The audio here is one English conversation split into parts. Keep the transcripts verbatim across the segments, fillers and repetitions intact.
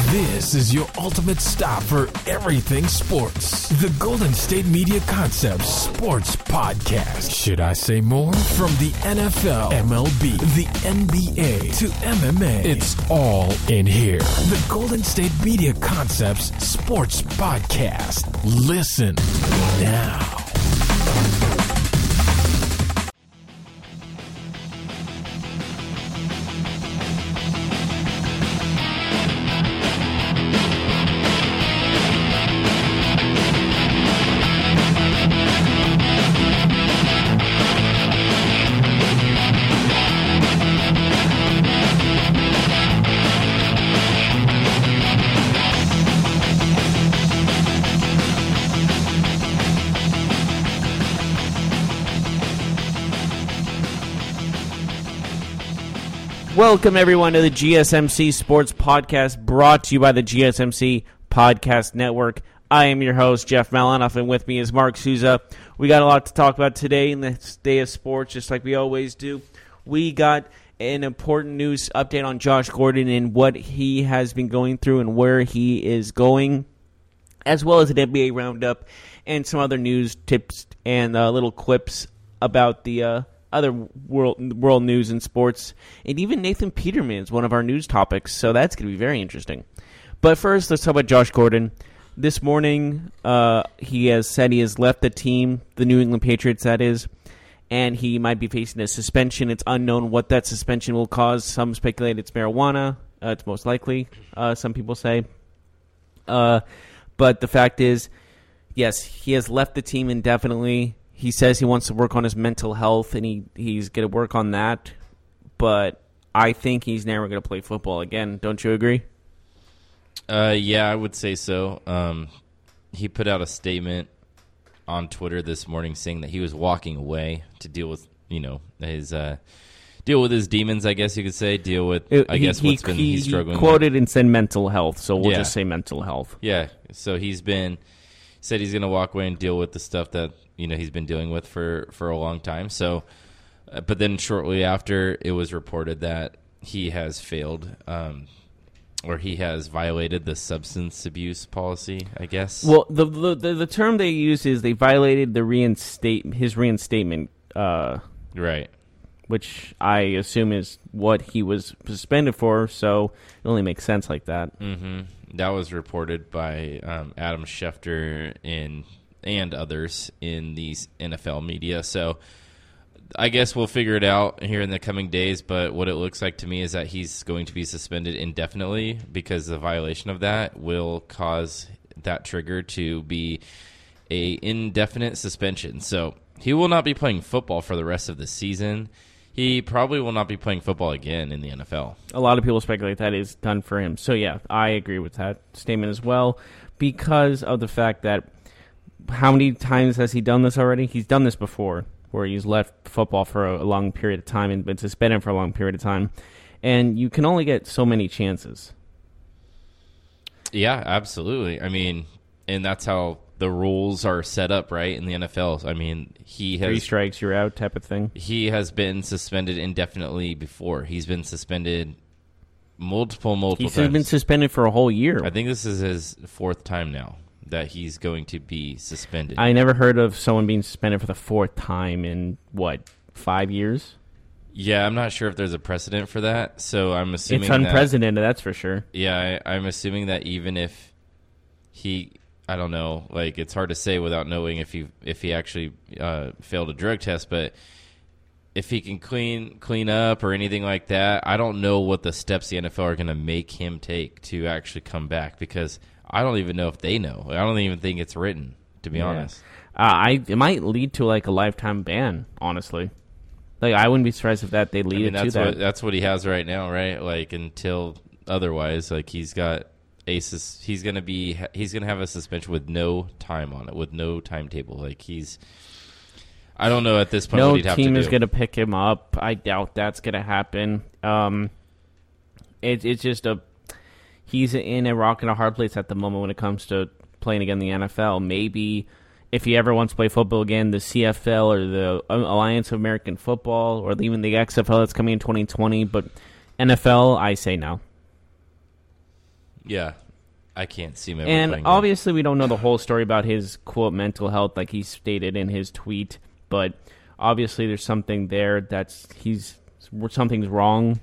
This is your ultimate stop for everything sports. The Golden State Media Concepts Sports Podcast. Should I say more? From the N F L, M L B, the N B A, to M M A, it's all in here. The Golden State Media Concepts Sports Podcast. Listen now. Welcome, everyone, to the G S M C Sports Podcast, brought to you by the G S M C Podcast Network. I am your host, Jeff Malinoff, and with me is Mark Souza. We got a lot to talk about today in this day of sports, just like we always do. We got an important news update on Josh Gordon and what he has been going through and where he is going, as well as an N B A roundup and some other news tips and uh, little clips about the uh, other world world news and sports, and even Nathan Peterman is one of our news topics, so that's going to be very interesting. But first, let's talk about Josh Gordon. This morning, uh, he has said he has left the team, the New England Patriots, that is, and he might be facing a suspension. It's unknown what that suspension will cause. Some speculate it's marijuana. Uh, it's most likely, uh, some people say. Uh, but the fact is, yes, he has left the team indefinitely. He says he wants to work on his mental health, and he, he's going to work on that. But I think he's never going to play football again. Don't you agree? Uh, yeah, I would say so. Um, he put out a statement on Twitter this morning saying that he was walking away to deal with, you know, his uh, deal with his demons, I guess you could say. Deal with, I he, guess, he, what's been he, he's struggling He quoted with. and said mental health, so we'll Yeah. just say mental health. Yeah, so he's been said he's going to walk away and deal with the stuff that, you know, he's been dealing with for, for a long time. So, uh, but then shortly after, it was reported that he has failed, um, or he has violated the substance abuse policy, I guess. Well, the the, the, the term they use is they violated the reinstate his reinstatement, uh, right? Which I assume is what he was suspended for. So it only makes sense like that. Mm-hmm. That was reported by um, Adam Schefter in. and others in the N F L media. So I guess we'll figure it out here in the coming days, but what it looks like to me is that he's going to be suspended indefinitely because the violation of that will cause that trigger to be a indefinite suspension. So he will not be playing football for the rest of the season. He probably will not be playing football again in the N F L. A lot of people speculate that is done for him. So yeah, I agree with that statement as well, because of the fact that how many times has he done this already? He's done this before, where he's left football for a long period of time and been suspended for a long period of time. And you can only get so many chances. Yeah, absolutely. I mean, and that's how the rules are set up, right, in the N F L. I mean, he has... Three strikes, you're out type of thing. He has been suspended indefinitely before. He's been suspended multiple, multiple He's times. He's been suspended for a whole year. I think this is his fourth time now that he's going to be suspended. I never heard of someone being suspended for the fourth time in, what, five years? Yeah, I'm not sure if there's a precedent for that, so I'm assuming It's unprecedented, that, that's for sure. Yeah, I, I'm assuming that even if he, I don't know, like, it's hard to say without knowing if he if he actually uh, failed a drug test, but if he can clean clean up or anything like that, I don't know what the steps the N F L are going to make him take to actually come back, because I don't even know if they know. I don't even think it's written, to be yeah. honest. Uh, I it might lead to like a lifetime ban, honestly. Like, I wouldn't be surprised if that they lead I mean, it that's to that. What, that's what he has right now, right? Like, until otherwise, like, he's got a sus- he's gonna be he's gonna have a suspension with no time on it, with no timetable. Like, he's I don't know at this point no what he'd have to do. team is gonna pick him up. I doubt that's gonna happen. Um, it, it's just a he's in a rock and a hard place at the moment when it comes to playing again in the N F L. Maybe if he ever wants to play football again, the C F L or the Alliance of American Football or even the X F L that's coming in twenty twenty. But N F L, I say no. Yeah, I can't see him ever And playing obviously, we don't know the whole story about his, quote, mental health, like he stated in his tweet. But obviously, there's something there that's he's something's wrong.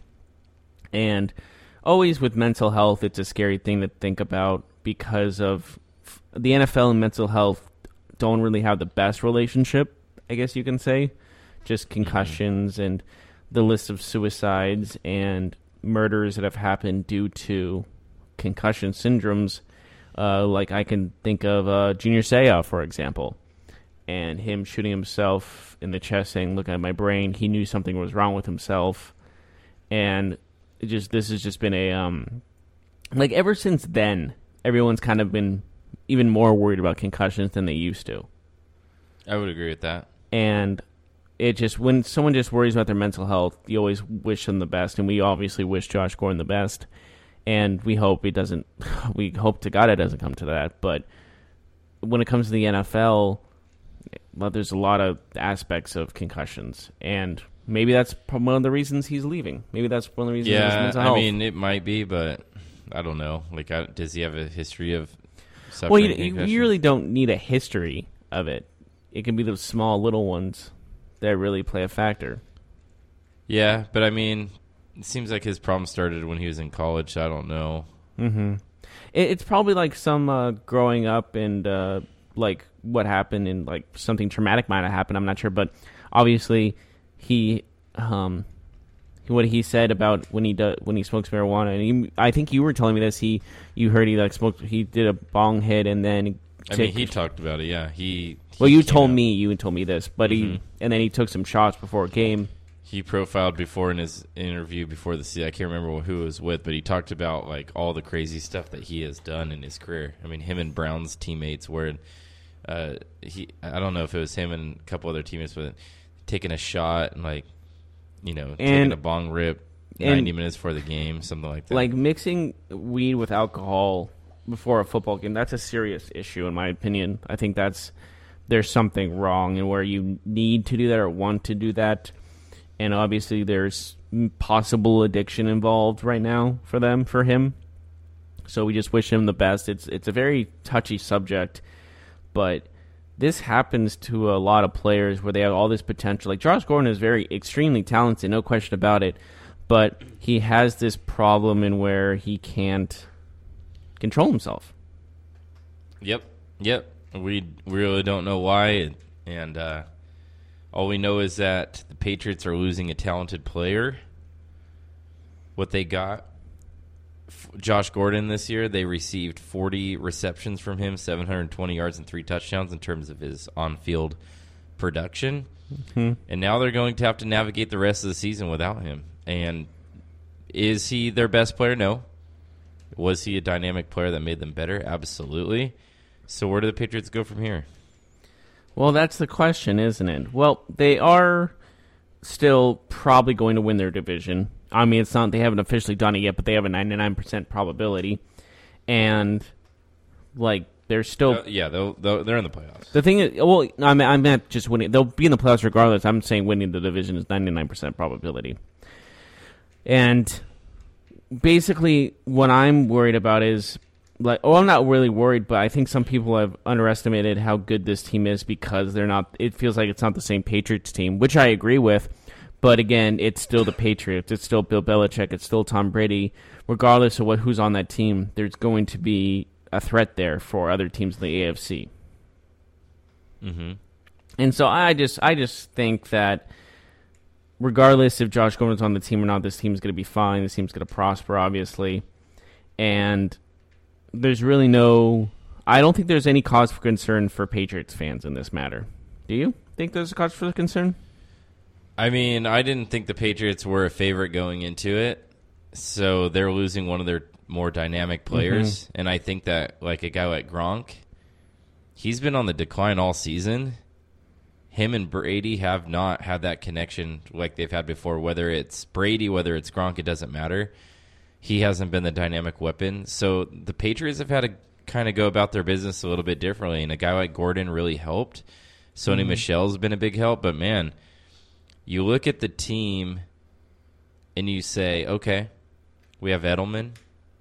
And always with mental health, it's a scary thing to think about because of the N F L and mental health don't really have the best relationship, I guess you can say. Just concussions mm-hmm. and the list of suicides and murders that have happened due to concussion syndromes. Uh, like I can think of uh, Junior Seau, for example, and him shooting himself in the chest saying, look at my brain. He knew something was wrong with himself. And it just this has just been a... Um, like ever since then, everyone's kind of been even more worried about concussions than they used to. I would agree with that. And it just, when someone just worries about their mental health, you always wish them the best. And we obviously wish Josh Gordon the best. And we hope it doesn't, we hope to God it doesn't come to that. But when it comes to the N F L, well, there's a lot of aspects of concussions. And maybe that's one of the reasons he's leaving. Maybe that's one of the reasons yeah, his mental health. I mean, it might be, but I don't know. Like, I, does he have a history of suffering Well, you, you really don't need a history of it. It can be those small little ones that really play a factor. Yeah, but I mean, it seems like his problem started when he was in college. So I don't know. Mm-hmm. It, it's probably like some uh, growing up and uh, like what happened and like something traumatic might have happened. I'm not sure, but obviously he, um, what he said about when he do, when he smokes marijuana, and he, I think you were telling me this. He, you heard he like smoked. He did a bong hit and then. I mean, he talked about it. Yeah, he. he well, you told out. me. You told me this, but mm-hmm. he and then he took some shots before a game. He profiled before in his interview before the season. I can't remember who it was with, but he talked about like all the crazy stuff that he has done in his career. I mean, him and Brown's teammates were, uh, he. I don't know if it was him and a couple other teammates, but taking a shot and like, you know, and, taking a bong rip ninety minutes before the game, something like that. Like mixing weed with alcohol before a football game, that's a serious issue in my opinion. I think that's there's something wrong in where you need to do that or want to do that. And obviously there's possible addiction involved right now for them, for him. So we just wish him the best. It's it's a very touchy subject, but this happens to a lot of players where they have all this potential. Like Josh Gordon is very extremely talented, no question about it, but he has this problem in where he can't control himself. Yep, yep. We really don't know why, and uh, all we know is that the Patriots are losing a talented player. What they got, Josh Gordon this year, they received forty receptions from him, seven hundred twenty yards and three touchdowns in terms of his on-field production. Mm-hmm. And now they're going to have to navigate the rest of the season without him. And is he their best player? No. Was he a dynamic player that made them better? Absolutely. So where do the Patriots go from here? Well, that's the question, isn't it? Well, they are still probably going to win their division. I mean, it's not they haven't officially done it yet, but they have a ninety-nine percent probability. And, like, they're still... Uh, yeah, they'll, they'll, they're in the playoffs. The thing is... Well, I mean, I meant just winning. They'll be in the playoffs regardless. I'm saying winning the division is ninety-nine percent probability. And basically, what I'm worried about is... Like, oh, I'm not really worried, but I think some people have underestimated how good this team is because they're not. It feels like it's not the same Patriots team, which I agree with. But again, it's still the Patriots. It's still Bill Belichick. It's still Tom Brady. Regardless of what who's on that team, there's going to be a threat there for other teams in the A F C. Mm-hmm. And so I just, I just think that regardless if Josh Gordon's on the team or not, this team's going to be fine. This team's going to prosper, obviously, and. There's really no... I don't think there's any cause for concern for Patriots fans in this matter. Do you think there's a cause for concern? I mean, I didn't think the Patriots were a favorite going into it, so they're losing one of their more dynamic players, mm-hmm. and I think that, like, a guy like Gronk, he's been on the decline all season. Him and Brady have not had that connection like they've had before, whether it's Brady, whether it's Gronk, it doesn't matter. He hasn't been the dynamic weapon. So the Patriots have had to kind of go about their business a little bit differently, and a guy like Gordon really helped. Sony mm-hmm. Michel's been a big help, but, man, you look at the team and you say, okay, we have Edelman,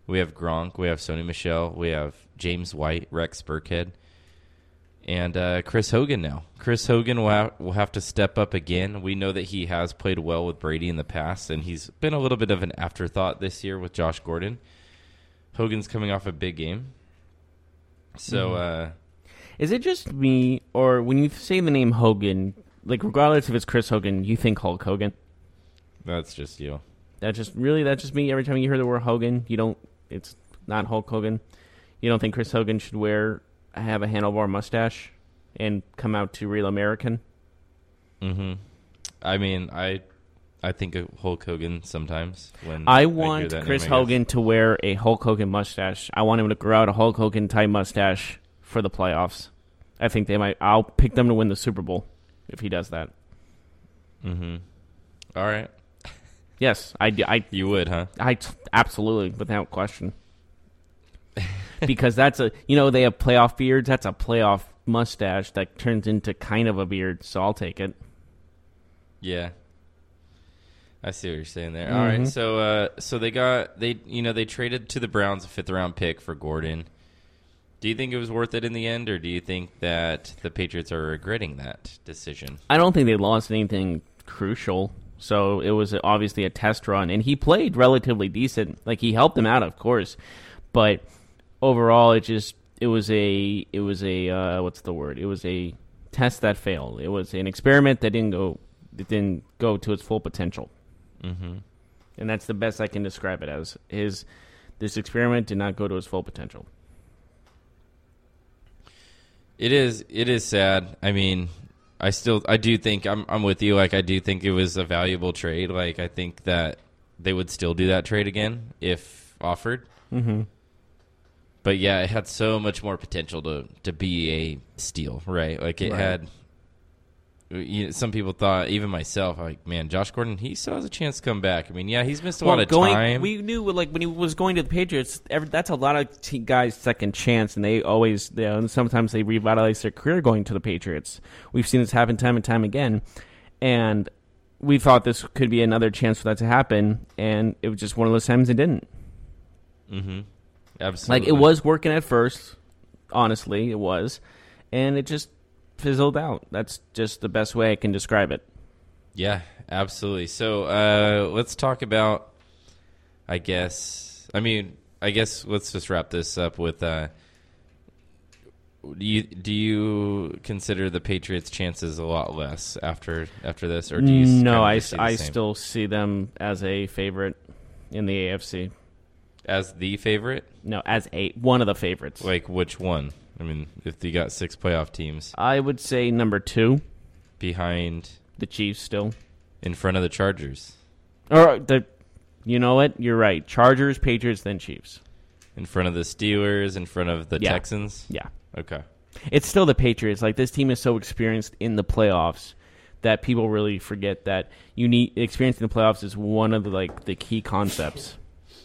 We have Gronk. We have Sony Michel. We have James White, Rex Burkhead, and uh, Chris Hogan now. Chris Hogan will, ha- will have to step up again. We know that he has played well with Brady in the past, and he's been a little bit of an afterthought this year with Josh Gordon. Hogan's coming off a big game. So, mm-hmm. uh, is it just me, or when you say the name Hogan, like regardless if it's Chris Hogan, you think Hulk Hogan? That's just you. That's just really that's just me. Every time you hear the word Hogan, you don't. It's not Hulk Hogan. You don't think Chris Hogan should wear have a handlebar mustache and come out to Real American? Mm-hmm. I mean, I I think of Hulk Hogan sometimes. When I want I Chris name, I Hogan to wear a Hulk Hogan mustache. I want him to grow out a Hulk Hogan type mustache for the playoffs. I think they might. I'll pick them to win the Super Bowl if he does that. Mm-hmm. All right. Yes, I, I. You would, huh? I absolutely, without question. Because that's a, you know, they have playoff beards. That's a playoff mustache that turns into kind of a beard. So I'll take it. Yeah, I see what you're saying there. Mm-hmm. All right, so uh, so they got they you know they traded to the Browns a fifth round pick for Gordon. Do you think it was worth it in the end, or do you think that the Patriots are regretting that decision? I don't think they lost anything crucial. So it was obviously a test run, and he played relatively decent. Like he helped them out, of course, but overall, it just it was a it was a uh, what's the word? It was a test that failed. It was an experiment that didn't go it didn't go to its full potential, mm-hmm. and that's the best I can describe it as. His this experiment did not go to its full potential. It is it is sad. I mean. I still, I do think I'm, I'm with you. Like, I do think it was a valuable trade. Like, I think that they would still do that trade again if offered. Mm-hmm. But yeah, it had so much more potential to, to be a steal, right? Like, it right. had. You know, some people thought, even myself, like, man, Josh Gordon, he still has a chance to come back. I mean, yeah, he's missed a well, lot of going, time. We knew, like, when he was going to the Patriots, every, that's a lot of t- guys' second chance, and they always, you know, sometimes they revitalize their career going to the Patriots. We've seen this happen time and time again, and we thought this could be another chance for that to happen, and it was just one of those times it didn't. Mm-hmm. Absolutely. Like, it was working at first, honestly, it was, and it just fizzled out. That's just the best way I can describe it. Yeah, absolutely. So uh, let's talk about, I guess, I mean, I guess let's just wrap this up with, uh, do you, do you consider the Patriots' chances a lot less after after this? Or do you no, I, see the I same? still see them as a favorite in the A F C. As the favorite? No, as a one of the favorites. Like which one? I mean, if you got six playoff teams. I would say number two. Behind? The Chiefs still. In front of the Chargers. Or, the, you know what? You're right. Chargers, Patriots, then Chiefs. In front of the Steelers, in front of the yeah. Texans? Yeah. Okay. It's still the Patriots. Like, this team is so experienced in the playoffs that people really forget that you need experience in the playoffs is one of the, like, the key concepts.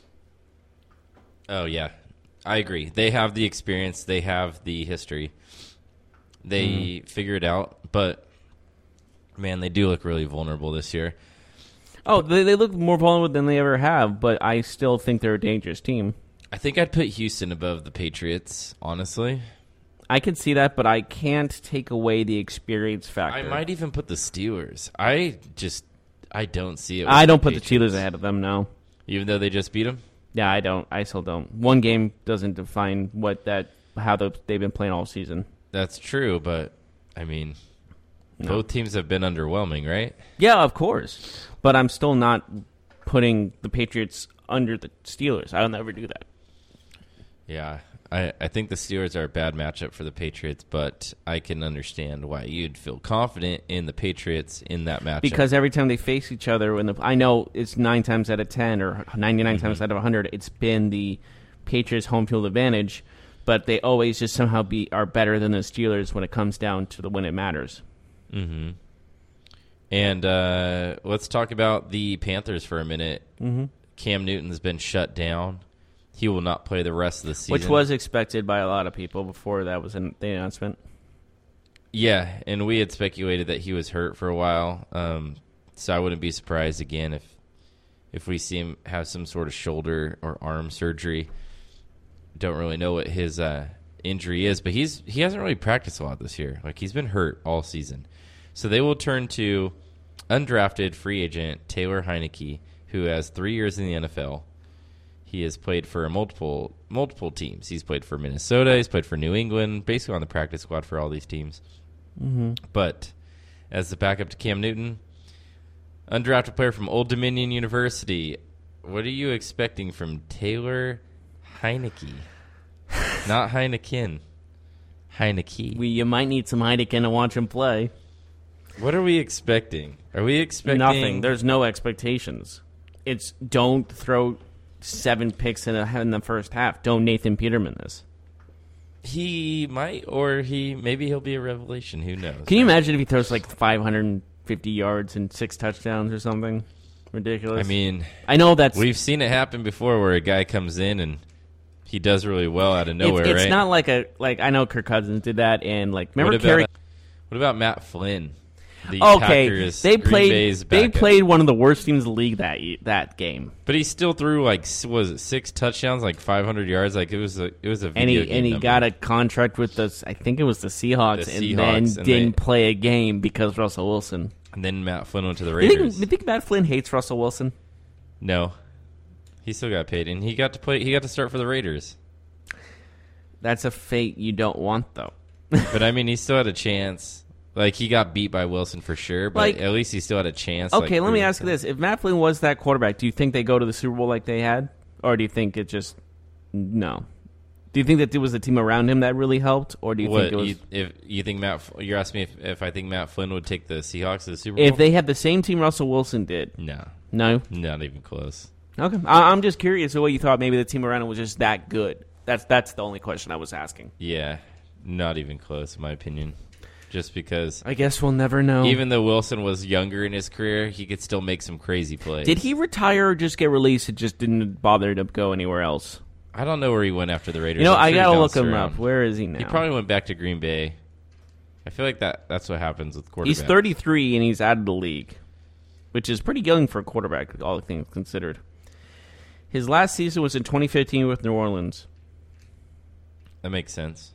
Oh, yeah. I agree. They have the experience. They have the history. They mm-hmm. figure it out. But, man, they do look really vulnerable this year. Oh, they, they look more vulnerable than they ever have, but I still think they're a dangerous team. I think I'd put Houston above the Patriots, honestly. I can see that, but I can't take away the experience factor. I might even put the Steelers. I just, I don't see it. I don't the put the Steelers ahead of them, no. Even though they just beat them? Yeah, I don't. I still don't. One game doesn't define what that how the, they've been playing all season. That's true, but, I mean, no. Both teams have been underwhelming, right? Yeah, of course. But I'm still not putting the Patriots under the Steelers. I'll never do that. Yeah, I, I think the Steelers are a bad matchup for the Patriots, but I can understand why you'd feel confident in the Patriots in that matchup. Because every time they face each other, when the, I know it's nine times out of ten or ninety-nine mm-hmm. times out of one hundred, it's been the Patriots' home field advantage, but they always just somehow be are better than the Steelers when it comes down to the when it matters. Mm-hmm. And uh, let's talk about the Panthers for a minute. Mm-hmm. Cam Newton's been shut down. He will not play the rest of the season. Which was expected by a lot of people before that was in the announcement. Yeah, and we had speculated that he was hurt for a while, um, so I wouldn't be surprised again if if we see him have some sort of shoulder or arm surgery. Don't really know what his uh, injury is, but he's he hasn't really practiced a lot this year. Like, he's been hurt all season. So they will turn to undrafted free agent Taylor Heineke, who has three years in the N F L. He has played for multiple multiple teams. He's played for Minnesota. He's played for New England, basically on the practice squad for all these teams. Mm-hmm. But as the backup to Cam Newton, undrafted player from Old Dominion University. What are you expecting from Taylor Heineke? Not Heineken. Heineke. We you might need some Heineken to watch him play. What are we expecting? Are we expecting Nothing. There's no expectations. It's don't throw seven picks in, a, in the first half. Don't Nathan Peterman this. He might, or he maybe he'll be a revelation. Who knows? Can you imagine if he throws like five hundred fifty yards and six touchdowns or something ridiculous? I mean, I know that's we've seen it happen before, where a guy comes in and he does really well out of nowhere. It's, it's right? not like a like I know Kirk Cousins did that, and like remember what about, Kerry. What about Matt Flynn? The Okay, Packers, they Green played. Bay's They backup. played one of the worst teams in the league that ye- that game, But he still threw like s- was it six touchdowns, like five hundred yards. Like it was a it was a video and he game and he number. got a contract with the I think it was the Seahawks, The and Seahawks, then and didn't they- play a game because Russell Wilson. And then Matt Flynn went to the You think, Raiders. you think Matt Flynn hates Russell Wilson? No, he still got paid, and he got to play. He got to start for the Raiders. That's a fate you don't want, though. But I mean, he still had a chance. Like, he got beat by Wilson for sure, but Like- at least he still had a chance. Okay, like, let me for- ask you this: if Matt Flynn was that quarterback, do you think they go to the Super Bowl like they had, or do you think it just no? Do you think that it was the team around him that really helped, or do you What think it was you, if you think Matt? F- You're asking me if, if I think Matt Flynn would take the Seahawks to the Super Bowl? if they had the same team Russell Wilson did? no, No. not even close. Okay, I, I'm just curious of what you thought. Maybe the team around him was just that good. That's that's the only question I was asking. Yeah, not even close, in my opinion. Just because, I guess we'll never know. even though Wilson was younger in his career, he could still make some crazy plays. Did he retire or just get released? It just didn't bother to go anywhere else. I don't know where he went after the Raiders. You know, I'm I sure he gotta look bounced him around. up. Where is he now? He probably went back to Green Bay. I feel like that that's what happens with quarterbacks. He's thirty-three and he's out of the league, which is pretty young for a quarterback, all things considered. His last season was in twenty fifteen with New Orleans. That makes sense.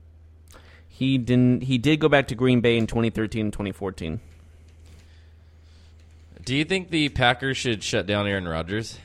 He didn't. He did go back to Green Bay in twenty thirteen and twenty fourteen. Do you think the Packers should shut down Aaron Rodgers?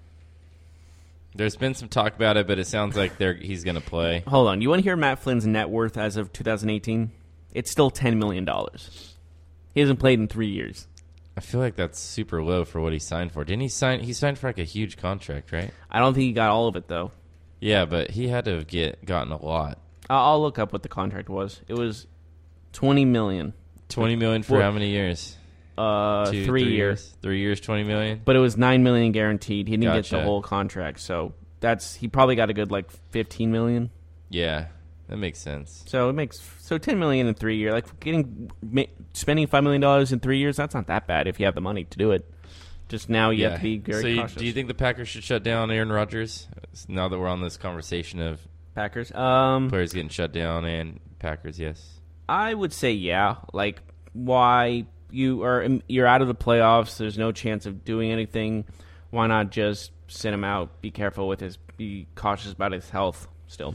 There's been some talk about it, but it sounds like they're he's going to play. Hold on. You want to hear Matt Flynn's net worth as of two thousand eighteen? It's still ten million dollars. He hasn't played in three years. I feel like that's super low for what he signed for. Didn't he sign? He signed for like a huge contract, right? I don't think he got all of it, though. Yeah, but he had to have get gotten a lot. I'll, I'll look up what the contract was. It was twenty million Twenty million for Well, how many years? dollars. Uh, Two, three, years. Three years, twenty million. But it was nine million dollars guaranteed. He didn't get Gotcha. the whole contract, so that's he probably got a good like fifteen million dollars. Yeah, that makes sense. So it makes so ten million dollars in three years. Like getting ma- spending five million dollars in three years. That's not that bad if you have the money to do it. Just now you yeah. have to be very so you, cautious. do you think the Packers should shut down Aaron Rodgers? Now that we're on this conversation of Packers? Um, players getting shut down and Packers, yes. I would say yeah. Like why you are you're out of the playoffs. There's no chance of doing anything. Why not just sit him out? Be careful with his. Be cautious about his health still.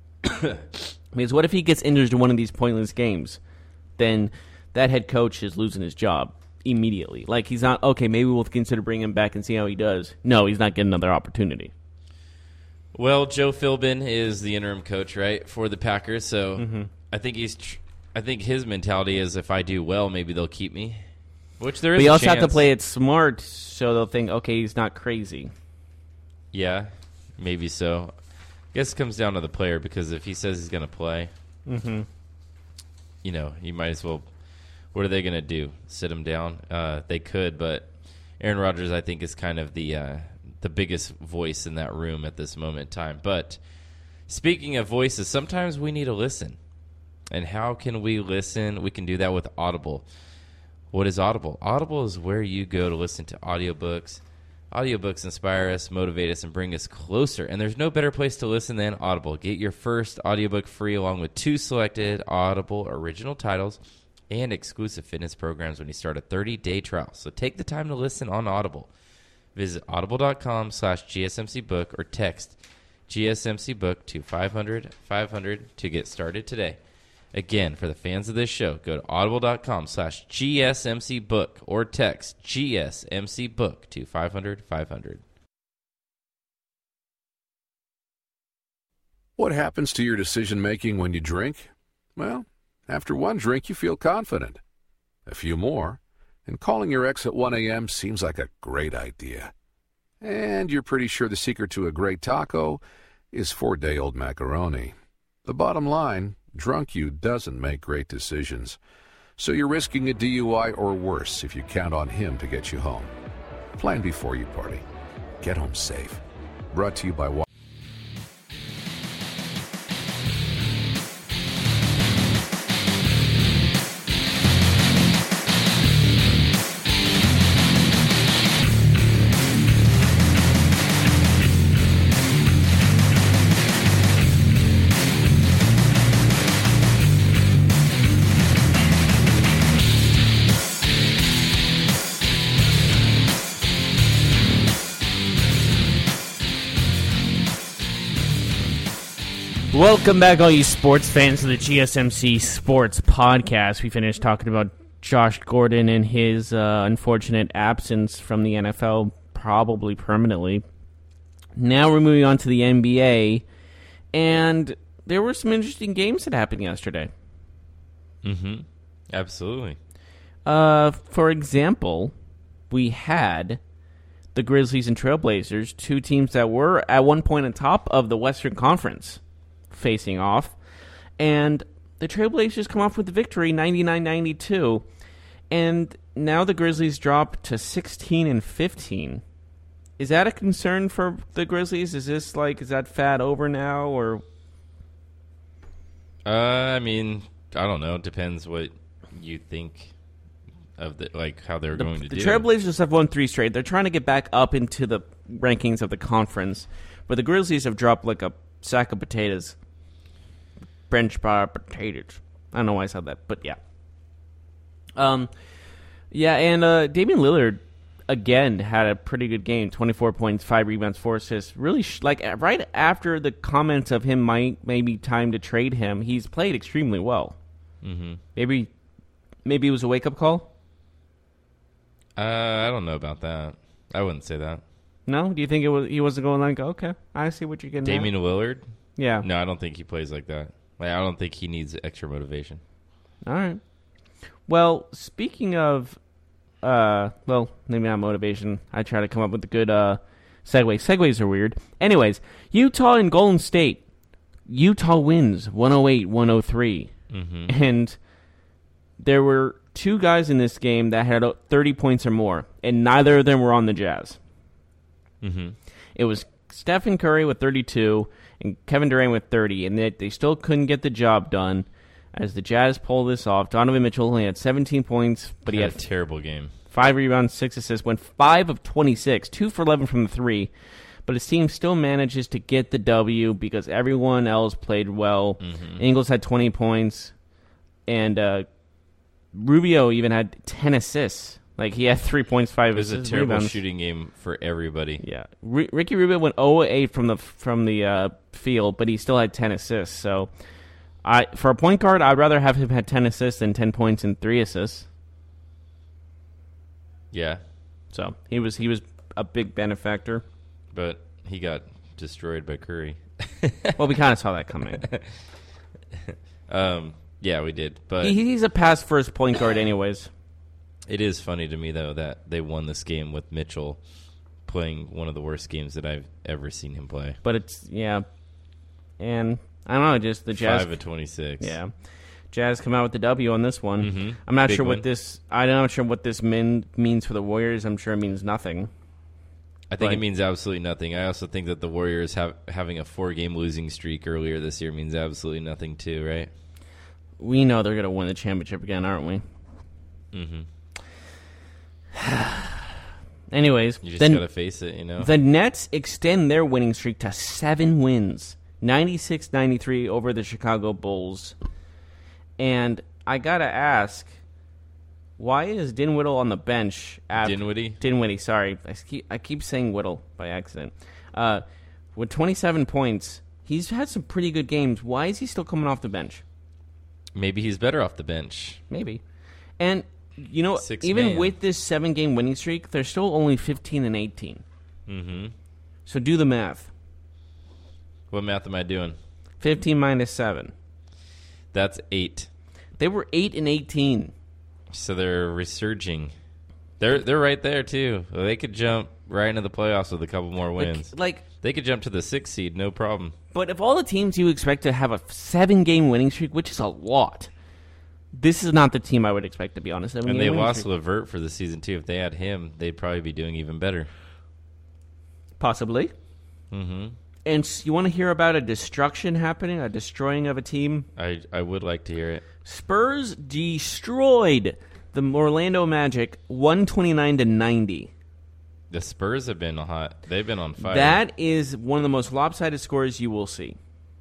Because what if he gets injured in one of these pointless games? Then that head coach is losing his job immediately. Like he's not okay. Maybe we'll consider bringing him back and see how he does. No, he's not getting another opportunity. Well, Joe Philbin is the interim coach, right, for the Packers. So Mm-hmm. I think he's. Tr- I think his mentality is if I do well, maybe they'll keep me. Which there is. But you a also have to chance. play it smart, so they'll think, okay, he's not crazy. Yeah, maybe so. I guess it comes down to the player because if he says he's going to play, Mm-hmm. you know, you might as well. What are they going to do? Sit him down? Uh, they could, but Aaron Rodgers, I think, is kind of the uh, the biggest voice in that room at this moment in time. But speaking of voices, sometimes we need to listen. And how can we listen? We can do that with Audible. What is Audible? Audible is where you go to listen to audiobooks. Audiobooks inspire us, motivate us, and bring us closer. And there's no better place to listen than Audible. Get your first audiobook free along with two selected Audible original titles and exclusive fitness programs when you start a thirty-day trial. So take the time to listen on Audible. Visit audible.com slash GSMCbook or text G S M C book to five hundred five hundred to get started today. Again, for the fans of this show, go to audible.com slash GSMCbook or text G S M C book to five hundred five hundred. What happens to your decision-making when you drink? Well, after one drink, you feel confident. A few more, and calling your ex at one a.m. seems like a great idea. And you're pretty sure the secret to a great taco is four-day-old macaroni. The bottom line, drunk you doesn't make great decisions. So you're risking a D U I or worse if you count on him to get you home. Plan before you party. Get home safe. Brought to you by Welcome back, all you sports fans, to the G S M C Sports Podcast. We finished talking about Josh Gordon and his uh, unfortunate absence from the N F L, probably permanently. Now we're moving on to the N B A, and there were some interesting games that happened yesterday. Mm-hmm. Absolutely. Uh, for example, we had the Grizzlies and Trailblazers, two teams that were at one point on top of the Western Conference, facing off, and the Trailblazers come off with the victory, ninety-nine ninety-two, and now the Grizzlies drop to sixteen and fifteen. Is that a concern for the Grizzlies? Is this like, is that fad over now, or? Uh, I mean, I don't know. It depends what you think of the like how they're the, going to the do. The Trailblazers have won three straight. They're trying to get back up into the rankings of the conference, but the Grizzlies have dropped like a sack of potatoes. French bar potatoes. I don't know why I said that, but yeah. Um, yeah, and uh, Damian Lillard again had a pretty good game. Twenty-four points, five rebounds, four assists. Really, sh- like right after the comments of him might maybe time to trade him, he's played extremely well. Mm-hmm. Maybe, maybe it was a wake up call. Uh, I don't know about that. I wouldn't say that. No, do you think it was? He wasn't going like, okay, I see what you're getting. Damian at. Lillard? Yeah. No, I don't think he plays like that. Like, I don't think he needs extra motivation. All right. Well, speaking of, uh, well, maybe not motivation. I try to come up with a good uh, segue. Segues are weird. Anyways, Utah and Golden State. Utah wins one oh eight one oh three. Mm-hmm. And there were two guys in this game that had thirty points or more, and neither of them were on the Jazz. Mm-hmm. It was Stephen Curry with thirty-two and Kevin Durant with thirty, and they, they still couldn't get the job done as the Jazz pulled this off. Donovan Mitchell only had seventeen points, but he had, had a terrible game. Five rebounds, six assists, went five of twenty-six, two for eleven from the three, but his team still manages to get the W because everyone else played well. Mm-hmm. Ingles had twenty points, and uh, Rubio even had ten assists. Like, he had three points, five It was assists, a terrible rebounds. shooting game for everybody. Yeah, R- Ricky Rubio went zero of eight from the from the uh, field, but he still had ten assists. So, I for a point guard, I'd rather have him had ten assists than ten points and three assists. Yeah, So he was he was a big benefactor. but he got destroyed by Curry. Well, we kind of saw that coming. um, yeah, we did. But he, he's a pass first point guard, anyways. it is funny to me, though, that they won this game with Mitchell playing one of the worst games that I've ever seen him play. But it's yeah, and I don't know, just the Jazz. Five of twenty-six. Yeah, Jazz come out with the W on this one. Mm-hmm. I'm not Big sure win. what this. I'm not sure what this min, means for the Warriors. I'm sure it means nothing. I think But- it means absolutely nothing. I also think that the Warriors have having a four-game losing streak earlier this year means absolutely nothing too, right? We know they're gonna win the championship again, aren't we? Mm-hmm. Anyways, You just then gotta face it, you know. the Nets extend their winning streak to seven wins, ninety-six ninety-three over the Chicago Bulls. And I gotta ask, Why is Dinwiddie on the bench? At Dinwiddie? Dinwiddie, sorry. I keep, I keep saying Whittle by accident. Uh, with twenty-seven points, he's had some pretty good games. Why is he still coming off the bench? Maybe he's better off the bench. Maybe. And, you know, Six even man. with this seven-game winning streak, they're still only fifteen and eighteen. Mm-hmm. So do the math. What math am I doing? fifteen minus seven. That's eight. They were eight and eighteen. So they're resurging. They're they're right there too. They could jump right into the playoffs with a couple more wins. Like, like, They could jump to the sixth seed, no problem. but if all the teams you expect to have a seven-game winning streak, which is a lot, this is not the team I would expect, to be honest. And they lost Levert for the season too. If they had him, they'd probably be doing even better. Possibly. Mm-hmm. And s- you want to hear about a destruction happening, a destroying of a team? I I would like to hear it. Spurs destroyed the Orlando Magic one twenty-nine to ninety. The Spurs have been hot. They've been on fire. That is one of the most lopsided scores you will see.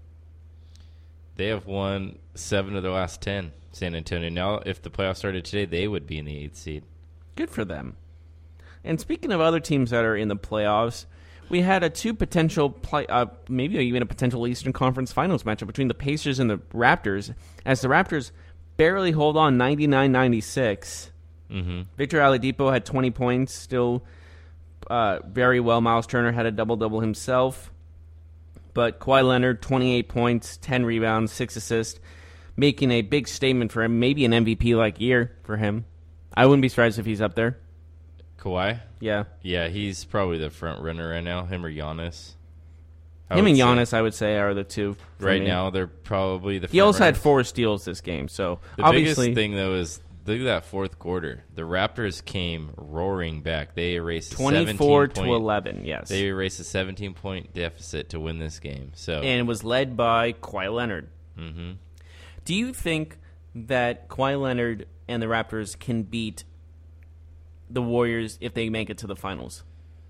They have won seven of their last ten, San Antonio. Now, if the playoffs started today, they would be in the eighth seed. Good for them. And speaking of other teams that are in the playoffs, we had a two potential, play, uh, maybe even a potential Eastern Conference Finals matchup between the Pacers and the Raptors, as the Raptors barely hold on ninety-nine ninety-six. Mm-hmm. Victor Oladipo had twenty points, still uh, very well. Miles Turner had a double-double himself. But Kawhi Leonard, twenty-eight points, ten rebounds, six assists, making a big statement for him, maybe an M V P-like year for him. I wouldn't be surprised if he's up there. Kawhi? Yeah. Yeah, he's probably the front runner right now, him or Giannis. I Him would and say. Giannis, I would say, are the two. for Right me. now, they're probably the front He also had runners. four steals this game, so The obviously. biggest thing, though, is look at that fourth quarter. The Raptors came roaring back. They erased a twenty-four to seventeen point eleven, yes. They erased a seventeen-point deficit to win this game. So, And it was led by Kawhi Leonard. mm-hmm. Do you think that Kawhi Leonard and the Raptors can beat the Warriors if they make it to the finals?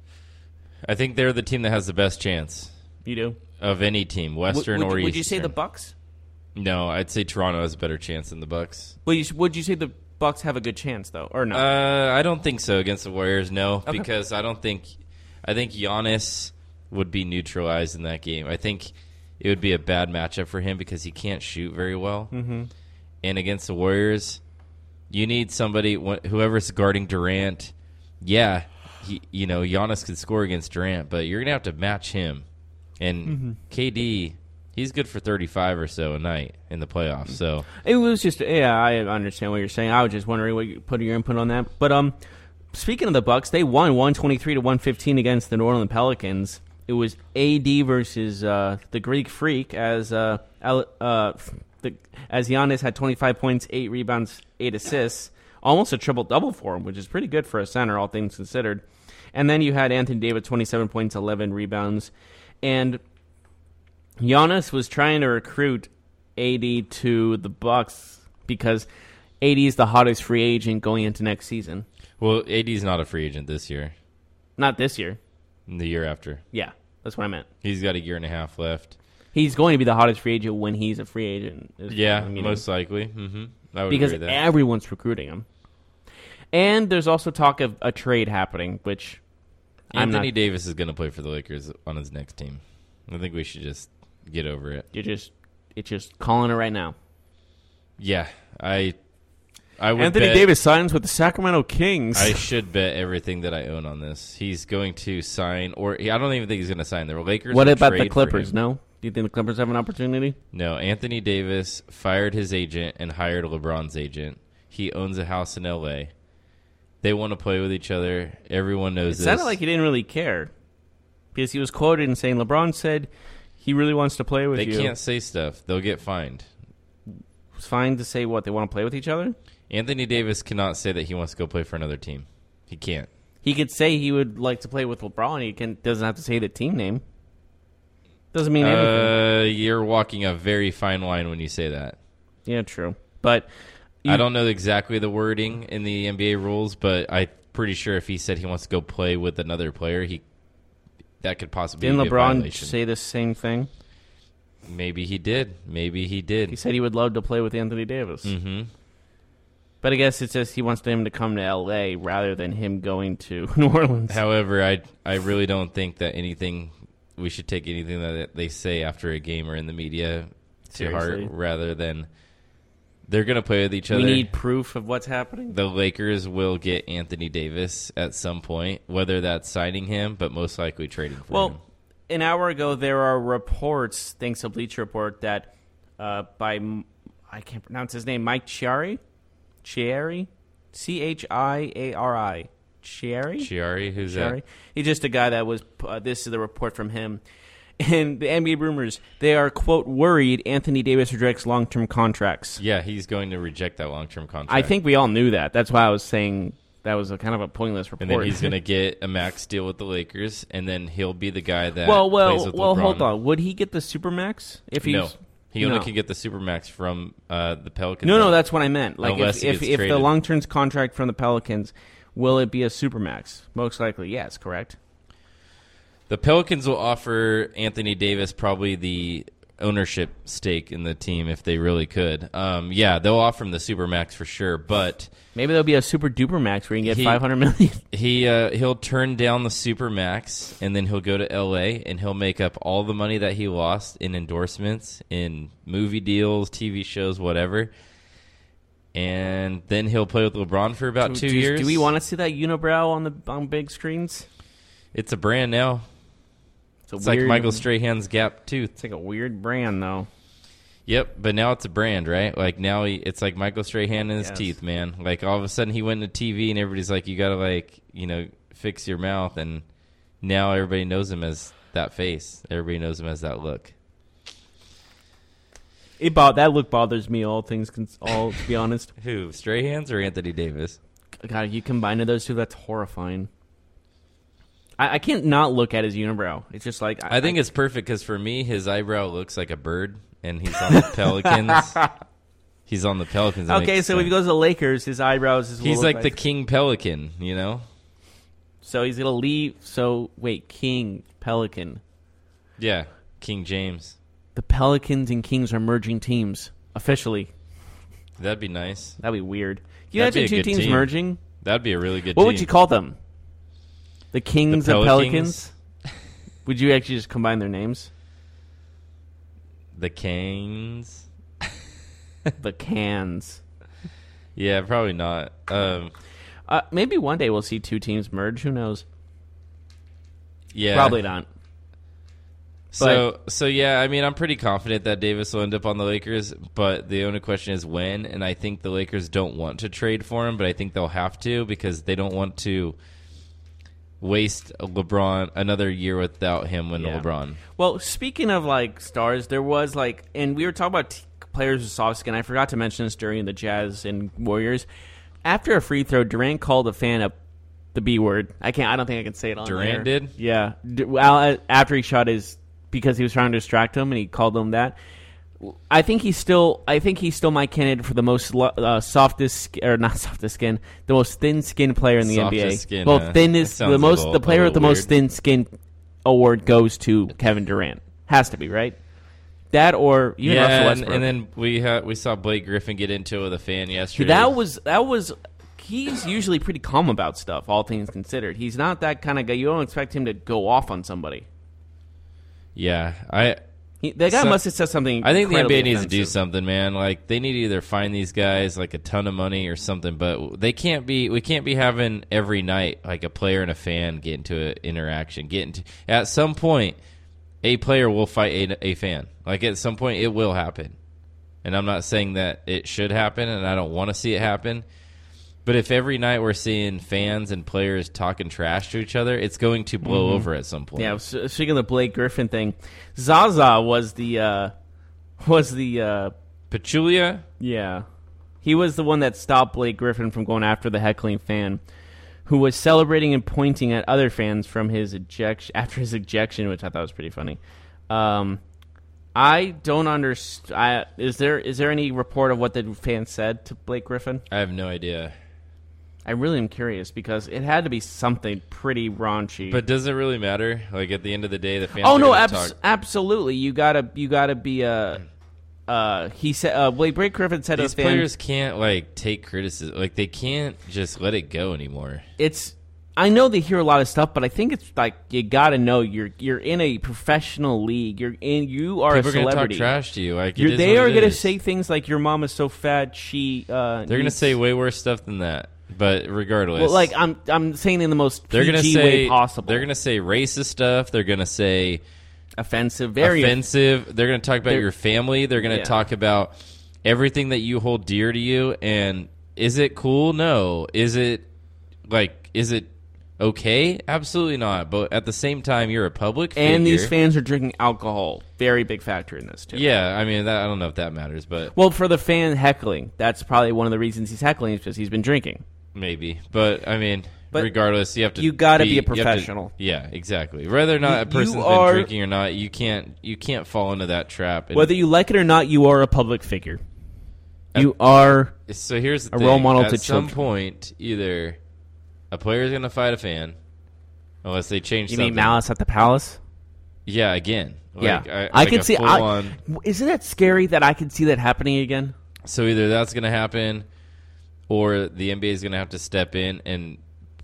I think they're the team that has the best chance You do? of any team, Western would, would, or Eastern. would you say the Bucks? No, I'd say Toronto has a better chance than the Bucks. Well, you, would you say the Bucks have a good chance, though, or no? Uh, I don't think so against the Warriors. No, Okay. because I don't think. I think Giannis would be neutralized in that game. I think it would be a bad matchup for him because he can't shoot very well. mm-hmm. And against the Warriors, you need somebody. wh- Whoever's guarding Durant, yeah, he, you know Giannis could score against Durant, but you're gonna have to match him. And Mm-hmm. K D, he's good for thirty-five or so a night in the playoffs. So It was just, yeah, I understand what you're saying. I was just wondering what you put your input on that. But um, speaking of the Bucks, they won one twenty-three to one fifteen against the New Orleans Pelicans. It was A D versus uh, the Greek Freak, as uh, Al- uh, the, as Giannis had twenty-five points, eight rebounds, eight assists, almost a triple double for him, which is pretty good for a center, all things considered. And then you had Anthony Davis, twenty-seven points, eleven rebounds, and Giannis was trying to recruit A D to the Bucks because A D is the hottest free agent going into next season. well, A D's not a free agent this year. Not this year. The year after, Yeah, that's what I meant. he's got a year and a half left. He's going to be the hottest free agent when he's a free agent. is Yeah, what I'm meaning. most likely. Mm-hmm. I would because agree with that. everyone's recruiting him. And there's also talk of a trade happening, which I'm Anthony not. Davis is going to play for the Lakers on his next team. I think we should just get over it. You're just, it's just calling it right now. Yeah, I, I would. Anthony bet, Davis signs with the Sacramento Kings. I should bet everything that I own on this. He's going to sign, or I don't even think he's going to sign. The Lakers. what will about trade the for Clippers? him. No, do you think the Clippers have an opportunity? No, Anthony Davis fired his agent and hired LeBron's agent. He owns a house in L A. They want to play with each other. Everyone knows It this. sounded like he didn't really care because he was quoted in saying LeBron said he really wants to play with they you. can't say stuff. They'll get fined. It's fine to say what they want to play with each other. Anthony Davis cannot say that he wants to go play for another team. He can't. He could say he would like to play with LeBron. He can doesn't have to say the team name. Doesn't mean anything. Uh, you're walking a very fine line when you say that. Yeah, true. But you, I don't know exactly the wording in the N B A rules, but I'm pretty sure if he said he wants to go play with another player, he that could possibly didn't be a LeBron violation. say the same thing? Maybe he did. Maybe he He did. said he would love to play with Anthony Davis. Mm-hmm. But I guess it's just he wants him to come to L A rather than him going to New Orleans. However, I I really don't think that anything we should take anything that they say after a game or in the media to Seriously? heart rather than they're going to play with each other. We need proof of what's happening. The Lakers will get Anthony Davis at some point, whether that's signing him, but most likely trading for Well, him. an hour ago, there are reports, thanks to Bleacher Report, that uh, by, I can't pronounce his name, Mike Chiari? Chiari? C H I A R I. Chiari? Chiari, who's Chiari? that? He's just a guy that was, uh, this is the report from him. And the N B A rumors, they are, quote, worried Anthony Davis rejects long-term contracts. Yeah, he's going to reject that long-term contract. I think we all knew that. That's why I was saying that was a kind of a pointless report. And then he's going to get a max deal with the Lakers, and then he'll be the guy that well, plays well, with well. LeBron. Hold on. Would he get the supermax if he's No. He only No. can get the supermax from uh, the Pelicans. No, no, that's what I meant. Like Unless if he if, gets if the traded. long-term contract from the Pelicans, will it be a supermax? Most likely, yes. Correct. The Pelicans will offer Anthony Davis probably the ownership stake in the team if they really could. Um, yeah, they'll offer him the supermax for sure, but Maybe there'll be a super duper max where you can get He- five hundred million. he uh, he'll turn down the supermax and then he'll go to L A and he'll make up all the money that he lost in endorsements, in movie deals, T V shows, whatever. And then he'll play with LeBron for about two do, years. Do we want to see that unibrow on the on big screens? It's a brand now. a It's weird, like Michael Strahan's gap tooth. It's like a weird brand, though. Yep, but now it's a brand, right? Like now he, it's like Michael Strahan and his Yes. teeth, man. Like all of a sudden he went into T V and everybody's like, you gotta like, you know, fix your mouth, and now everybody knows him as that face. Everybody knows him as that look. It bo- that look bothers me. All things, cons- all to be honest. Who, Strahans or Anthony Davis? God, you combine those two, that's horrifying. I, I can't not look at his unibrow. It's just like I think it's perfect because for me, his eyebrow looks like a bird, and he's on the Pelicans. He's on the Pelicans. It okay. makes So if he sense. goes to the Lakers, his eyebrows is. he's like the King Pelican, you know? So he's gonna leave. So wait, King Pelican. Yeah, King James. The Pelicans and Kings are merging teams officially. That'd be nice. That'd be weird. You That'd be imagine a two good teams team. merging? That'd be a really good What team. would you call them? The Kings The and Pelicans? Pelicans? Would you actually just combine their names? The Kings? The Cans. Yeah, probably not. Um, Uh, maybe one day we'll see two teams merge. Who knows? yeah, Probably not. So, so yeah, I mean, I'm pretty confident that Davis will end up on the Lakers, but the only question is when. And I think the Lakers don't want to trade for him, but I think they'll have to because they don't want to waste LeBron another year without him when Yeah. LeBron. Well, speaking of like stars, there was like, and we were talking about t- players with soft skin. I forgot to mention this during the Jazz and Warriors. After a free throw, Durant called a fan a the B word. I can't. I don't think I can say it on Durant there. did? Yeah. D- Well, after he shot his, because he was trying to distract him, and he called him that. I think he's still. I think he's still my candidate for the most uh, softest, or not softest skin, the most thin-skinned player in the N B A. Softest skin, well, huh? thinnest, That the sounds a most, little- the player a with the little most weird. thin-skinned award goes to Kevin Durant. Has to be, right? That or even Russell Yeah, and, Westbrook. and then we ha- we saw Blake Griffin get into it with a fan yesterday. that was that was. He's usually pretty calm about stuff, all things considered. He's not that kind of guy. You don't expect him to go off on somebody. yeah, I He, the guy So- must have said something. I think the N B A incredibly needs to do offensive. something, man. Like they need to either find these guys like a ton of money or something, but they can't be. We can't be having every night like a player and a fan get into an interaction. Get into at some point, a player will fight a, a fan. Like at some point, it will happen. And I'm not saying that it should happen, and I don't want to see it happen. But if every night we're seeing fans and players talking trash to each other, it's going to blow Mm-hmm. over at some point. Yeah, s- speaking of the Blake Griffin thing, Zaza was the uh, was the uh, Pachulia, yeah, he was the one that stopped Blake Griffin from going after the heckling fan, who was celebrating and pointing at other fans from his ejection after his ejection, which I thought was pretty funny. Um, I don't understand. Is there is there any report of what the fan said to Blake Griffin? I have no idea. I really am curious because it had to be something pretty raunchy. But does it really matter? Like at the end of the day, the fans. oh are no, gonna abs- talk. absolutely. You gotta you gotta be uh uh, he said, uh, Blake Blake Griffin said These to the fans, players can't like take criticism. Like they can't just let it go anymore. It's. I know they hear a lot of stuff, but I think it's like you got to know you're you're in a professional league. You're in. You are People a celebrity. People are going to talk trash to you. Like You're, it is they what are it going to is. say things like your mom is so fat. She. Uh, They're going to say way worse stuff than that. But regardless, well, like I'm I'm saying in the most they're P G gonna say, way possible. They're going to say racist stuff. They're going to say offensive, very offensive. They're going to talk about They're- your family. They're going to yeah. talk about everything that you hold dear to you. And is it cool? No. Is it like? Is it okay? Absolutely not. But at the same time, you're a public figure. And these fans are drinking alcohol. Very big factor in this too. Yeah, I mean, that, I don't know if that matters, but Well, for the fan heckling, that's probably one of the reasons he's heckling is because he's been drinking. maybe. But I mean, But regardless, you have to. you gotta be a you have to- professional. yeah, exactly. Whether or not You- a person's you been are- drinking or not, you can't. You can't fall into that trap. And Whether you like it or not, you are a public figure. You are. so here's the a thing. role model At to some children. point, either a player is going to fight a fan, unless they change. You something. mean Malice at the Palace? Yeah, again. Yeah, Like, I, I like can a see. full I, on- isn't that scary that I can see that happening again? So either that's going to happen, or the N B A is going to have to step in and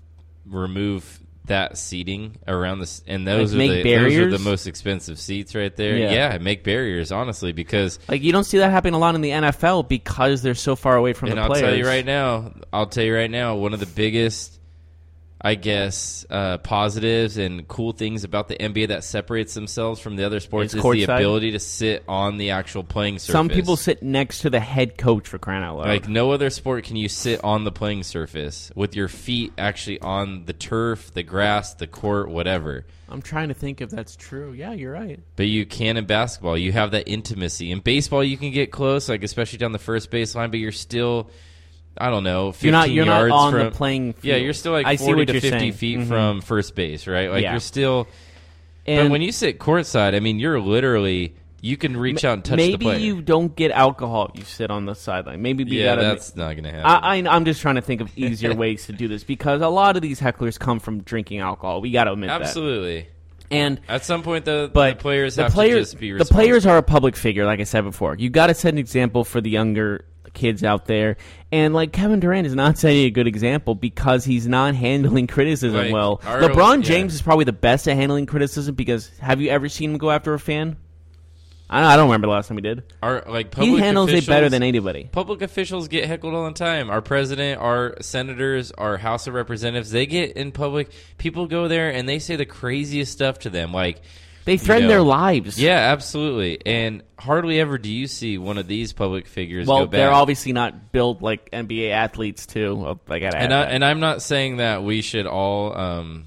remove that seating around this, and those Like are make the those are barriers? the most expensive seats right there. Yeah. Yeah, make barriers, honestly, because Like you don't see that happening a lot in the N F L because they're so far away from and the I'll players. tell you right now, I'll tell you right now, one of the biggest, I guess, uh, positives and cool things about the N B A that separates themselves from the other sports It's is the courtside. ability to sit on the actual playing surface. Some people sit next to the head coach for crying out loud. Like no other sport can you sit on the playing surface with your feet actually on the turf, the grass, the court, whatever. I'm trying to think if that's true. Yeah, you're right. But you can in basketball. You have that intimacy. In baseball, you can get close, like especially down the first baseline, but you're still, I don't know, fifteen You're not. You're yards not on from the playing field. Yeah, you're still like I see forty what to you're fifty saying. feet Mhm. from first base, right? Like Yeah. you're still. And but when you sit courtside, I mean, you're literally you can reach out and touch maybe the player. you don't get alcohol. You sit on the sideline. Maybe you yeah, gotta. that's not gonna happen. I, I, I'm just trying to think of easier ways to do this because a lot of these hecklers come from drinking alcohol. We got to admit that. Absolutely. And At some point, the, but the players the have players, to just be the responsible. players are a public figure, like I said before. You got to set an example for the younger kids out there. And like Kevin Durant is not setting a good example because he's not handling criticism Like, well. our- LeBron yeah. James is probably the best at handling criticism because have you ever seen him go after a fan? I I don't remember the last time he did. Our, like He public handles it better officials- than anybody. Public officials get heckled all the time. Our president, our senators, our House of Representatives, they get in public. People go there and they say the craziest stuff to them. Like They threaten you know, their lives. Yeah, absolutely. And hardly ever do you see one of these public figures Well, go back. they're obviously not built like N B A athletes too. I gotta add and, I, that. and I'm not saying that we should all, um,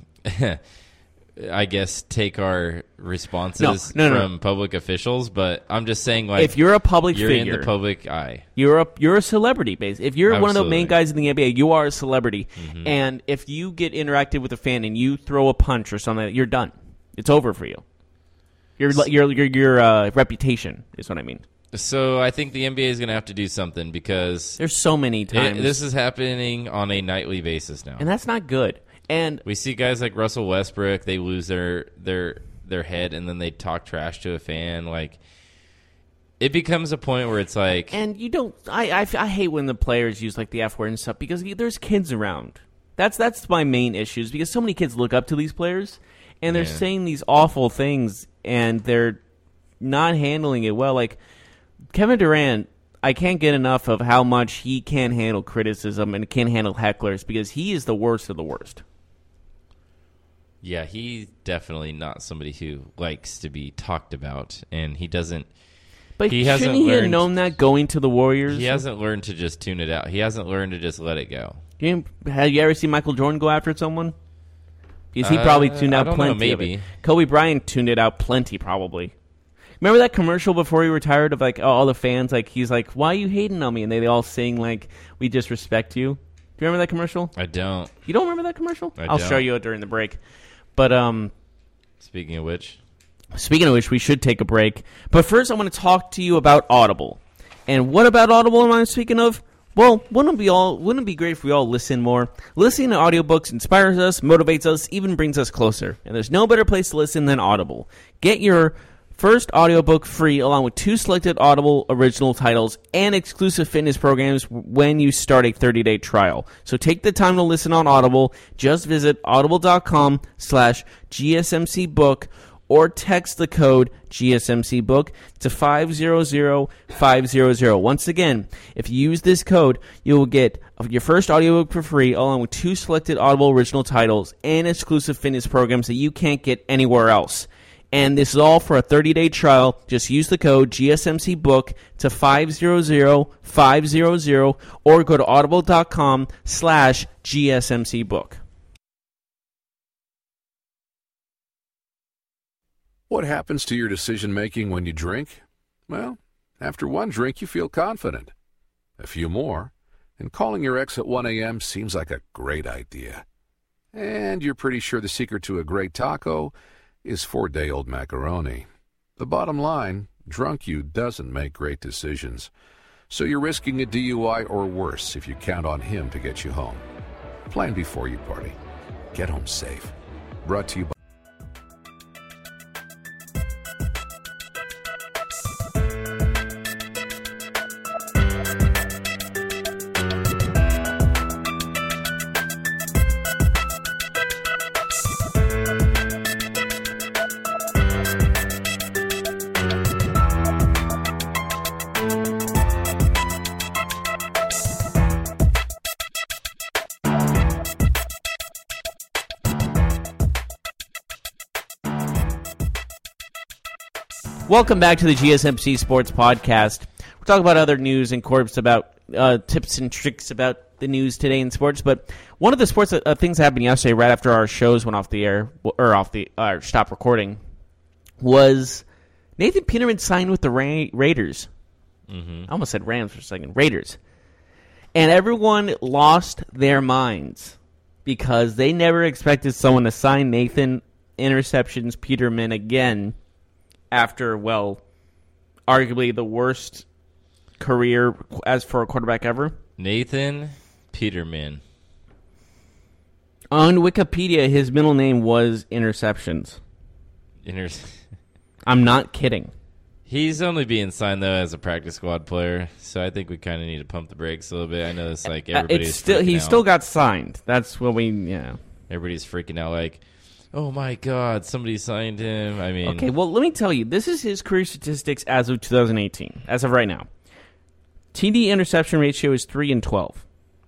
I guess, take our responses No, no, no. from public officials, but I'm just saying, like, if you're a public you're figure, in the public eye. You're a you're a celebrity, base. If you're one of the Absolutely. main guys in the N B A, you are a celebrity. Mm-hmm. And if you get interacted with a fan and you throw a punch or something, you're done. It's over for you. Your your your your uh, reputation is what I mean. So I think the N B A is going to have to do something because There's so many it, times, this is happening on a nightly basis now. and that's not good. And We see guys like Russell Westbrook, they lose their their their head and then they talk trash to a fan. Like, it becomes a point where it's like, and you don't. I, I I hate when the players use like the F word and stuff because there's kids around. That's that's my main issues because so many kids look up to these players and they're Yeah. saying these awful things and they're not handling it well. Like Kevin Durant, I can't get enough of how much he can handle criticism and can handle hecklers because he is the worst of the worst. yeah, he's definitely not somebody who likes to be talked about, and he doesn't. But He shouldn't hasn't he have learned- known that going to the Warriors? He hasn't learned to just tune it out. He hasn't learned to just let it go. You, have you ever seen Michael Jordan go after someone? Because he Uh, probably tuned I out don't know, plenty of maybe. it. Kobe Bryant tuned it out plenty, probably. Remember that commercial before he retired of like all the fans? Like he's like, "Why are you hating on me?" And they, they all sing like, "We just respect you." Do you remember that commercial? I don't. You don't remember that commercial? I I'll don't. show you it during the break. But um, Speaking of which, speaking of which, we should take a break. But first, I want to talk to you about Audible. And what about Audible am I speaking of? Well, wouldn't it be all? Wouldn't it be great if we all listen more? Listening to audiobooks inspires us, motivates us, even brings us closer. And there's no better place to listen than Audible. Get your first audiobook free along with two selected Audible original titles and exclusive fitness programs when you start a thirty-day trial. So take the time to listen on Audible. Just visit audible.com slash GSMCbook or text the code G S M C book to five zero zero five zero zero. Once again, if you use this code, you will get your first audiobook for free along with two selected Audible original titles and exclusive fitness programs that you can't get anywhere else. And this is all for a thirty-day trial. Just use the code G S M C book to five zero zero five zero zero or go to audible.com slash GSMCbook. What happens to your decision-making when you drink? Well, after one drink, you feel confident. A few more, and calling your ex at one a.m. seems like a great idea. And you're pretty sure the secret to a great taco is four-day-old macaroni. The bottom line, drunk you doesn't make great decisions. So you're risking a D U I or worse if you count on him to get you home. Plan before you party. Get home safe. Brought to you by Welcome back to the G S M C Sports Podcast. We're talking about other news and corps about uh, tips and tricks about the news today in sports. But one of the sports uh, things that happened yesterday, right after our shows went off the air or off the uh, stopped recording, was Nathan Peterman signed with the Ra- Raiders. Mm-hmm. I almost said Rams for a second. Raiders, and everyone lost their minds because they never expected someone to sign Nathan Interceptions Peterman again. After, well, arguably the worst career as for a quarterback ever. Nathan Peterman. On Wikipedia, his middle name was Interceptions. Inter- I'm not kidding. He's only being signed, though, as a practice squad player, so I think we kind of need to pump the brakes a little bit. I know it's like everybody's it's still He out. still got signed. That's what we, yeah. Everybody's freaking out like, oh, my God, somebody signed him. I mean. Okay, well, let me tell you. This is his career statistics as of two thousand eighteen, as of right now. T D interception ratio is three and twelve.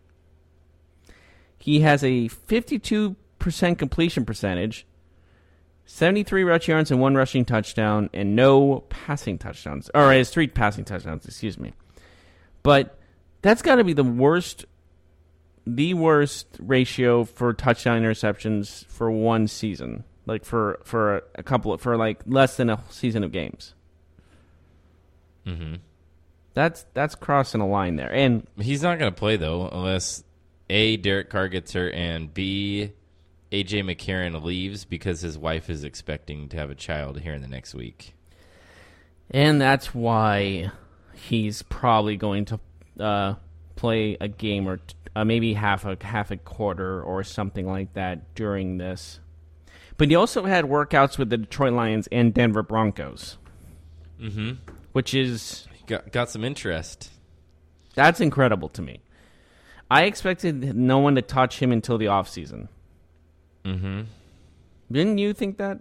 He has a fifty-two percent completion percentage, seventy-three rush yards and one rushing touchdown, and no passing touchdowns. All right, it's three passing touchdowns, excuse me. But that's got to be the worst the worst ratio for touchdown interceptions for one season, like for for a couple of, for like less than a season of games. Mm-hmm. That's that's crossing a line there, and he's not going to play though unless A, Derek Carr gets hurt, and B, A J McCarron leaves because his wife is expecting to have a child here in the next week. And that's why he's probably going to uh, play a game or. T- Uh, maybe half a half a quarter or something like that during this. But he also had workouts with the Detroit Lions and Denver Broncos. Mm-hmm. Which is... Got, got some interest. That's incredible to me. I expected no one to touch him until the offseason. Mm-hmm. Didn't you think that?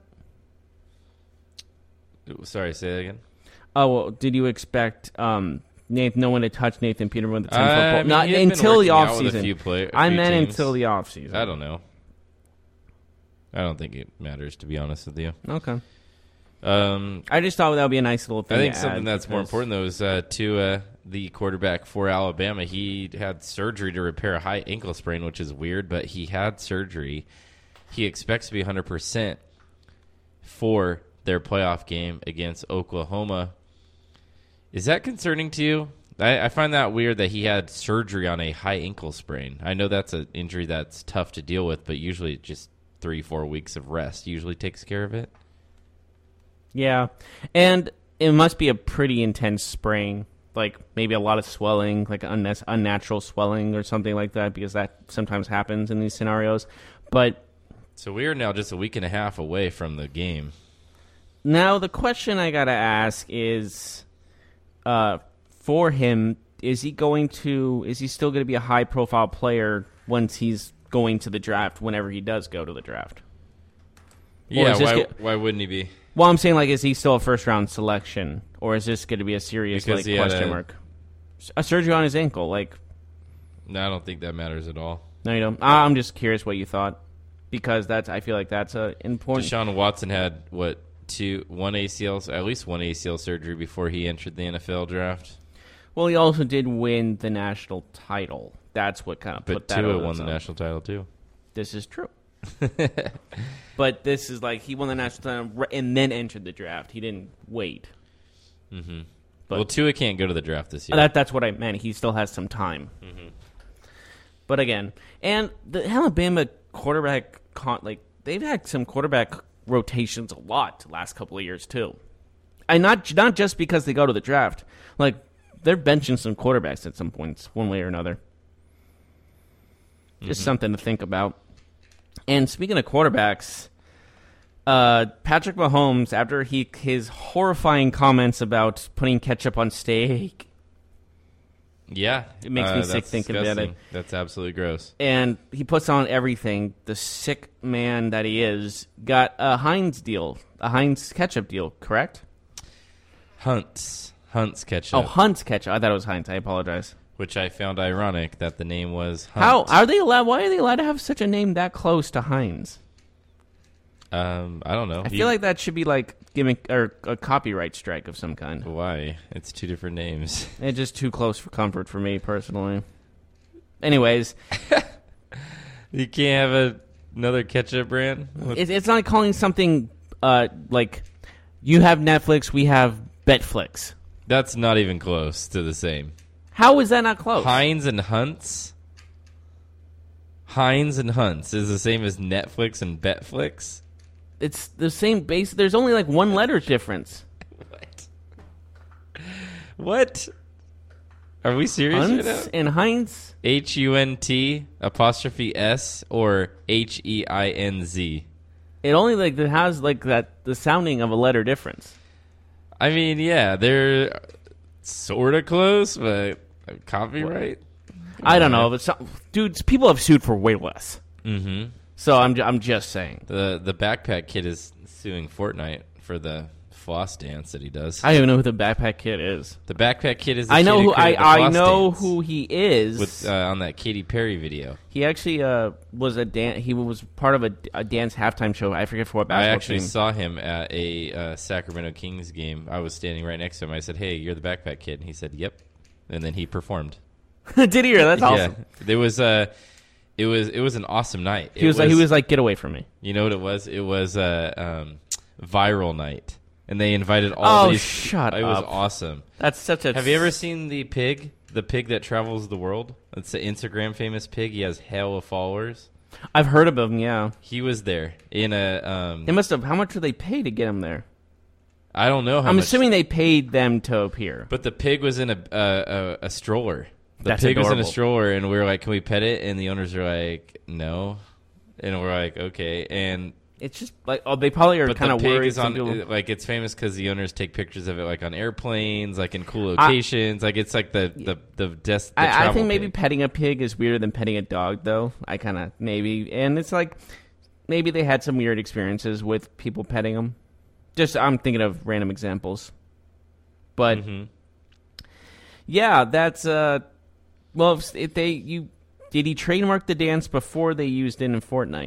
Sorry, say that again? Oh, well, did you expect... Um, Nathan, no one to touch Nathan Peterman with the ten uh, football. I mean, Not until the offseason. I meant teams. until the offseason. I don't know. I don't think it matters, to be honest with you. Okay. Um, I just thought that would be a nice little thing. I think to something add that's more because- important, though, is uh, to uh, the quarterback for Alabama. He had surgery to repair a high ankle sprain, which is weird, but he had surgery. He expects to be one hundred percent for their playoff game against Oklahoma. Is that concerning to you? I, I find that weird that he had surgery on a high ankle sprain. I know that's an injury that's tough to deal with, but usually just three, four weeks of rest usually takes care of it. Yeah, and it must be a pretty intense sprain, like maybe a lot of swelling, like unne- unnatural swelling or something like that, because that sometimes happens in these scenarios. But so we are now just a week and a half away from the game. Now, the question I got to ask is, uh, for him, is he going to, is he still going to be a high-profile player once he's going to the draft, whenever he does go to the draft? Or Yeah, is this why, get- why wouldn't he be? Well, I'm saying, like, is he still a first-round selection, or is this going to be a serious, Because like, he had question a- mark? A surgery on his ankle, like, No, I don't think that matters at all. no, you don't. I'm just curious what you thought, because that's, I feel like that's a important. Deshaun Watson had, what, two, one A C L, at least one A C L surgery before he entered the N F L draft. Well, he also did win the national title. That's what kind of But put that Tua over won the top. national title, too. This is true. But this is like he won the national title and then entered the draft. He didn't wait. Mm-hmm. But Well, Tua can't go to the draft this year. that, that's what I meant. He still has some time. Mm-hmm. But again, and the Alabama quarterback, con- like they've had some quarterback rotations a lot the last couple of years too. And not not just because they go to the draft. Like they're benching some quarterbacks at some points, one way or another. Just Mm-hmm. something to think about. And speaking of quarterbacks, uh, Patrick Mahomes, after he his horrifying comments about putting ketchup on steak, Yeah. It makes me uh, sick that's thinking about it. disgusting. That's absolutely gross. and he puts on everything, the sick man that he is, got a Heinz deal, a Heinz ketchup deal, correct? Hunt's. Hunt's ketchup. Oh, Hunt's ketchup. I thought it was Heinz. I apologize. Which I found ironic that the name was Hunt. How are they allowed? Why are they allowed to have such a name that close to Heinz? Um, I don't know. I He- feel like that should be like gimmick or a copyright strike of some kind. Why? It's two different names. It's just too close for comfort for me personally. Anyways, You can't have a, another ketchup brand? What- it's it's not like calling something uh, like you have Netflix, we have Betflix. That's not even close to the same. How is that not close? Heinz and Hunt's? Heinz and Hunt's is the same as Netflix and Betflix? It's the same base. There's only like one letter difference. What? What? Are we serious right Hunt's now? and Heinz. H U N T apostrophe S or H E I N Z? It only like it has like that the sounding of a letter difference. I mean, yeah, they're sort of close, but copyright? I don't know, but some, dudes, people have sued for way less. Mm-hmm. So I'm ju- I'm just saying. The the backpack kid is suing Fortnite for the floss dance that he does. I don't even know who the Backpack Kid is. the backpack kid is the I know kid who I created the I floss know dance who he is. with uh, on that Katy Perry video. He actually uh, was a dan- He was part of a, a dance halftime show. I forget for what I basketball actually team. saw him at a uh, Sacramento Kings game. I was standing right next to him. I said, "Hey, you're the backpack kid." And he said, "Yep." And then he performed. Did he hear? That's awesome. Yeah, there was a. It was it was an awesome night. He It was, like he was like, get away from me. You know what it was? It was a um, viral night, and they invited all Oh, these. shut It was up. awesome. That's such a. Have you ever seen the pig? The pig that travels the world. It's the Instagram famous pig. He has hell of followers. I've heard of him. Yeah, He was there in a. Um, they must have. How much did they pay to get him there? I don't know how I'm much. assuming they paid them to appear. But the pig was in a a, a, a stroller. The That's pig was in a adorable. stroller, and we were like, "Can we pet it?" And the owners were like, "No," and we're like, "Okay." And It's just like oh, they probably are but kind the of pig worried. is some on people- like it's famous because the owners take pictures of it like on airplanes, like in cool I- locations. like it's like the the the, des- the I, I travel think maybe pig. petting a pig is weirder than petting a dog, though. I kind of maybe, and it's like maybe they had some weird experiences with people petting them. Just I'm thinking of random examples, but Mhm. yeah, that's uh, well, if, if they you did he trademark the dance before they used it in Fortnite?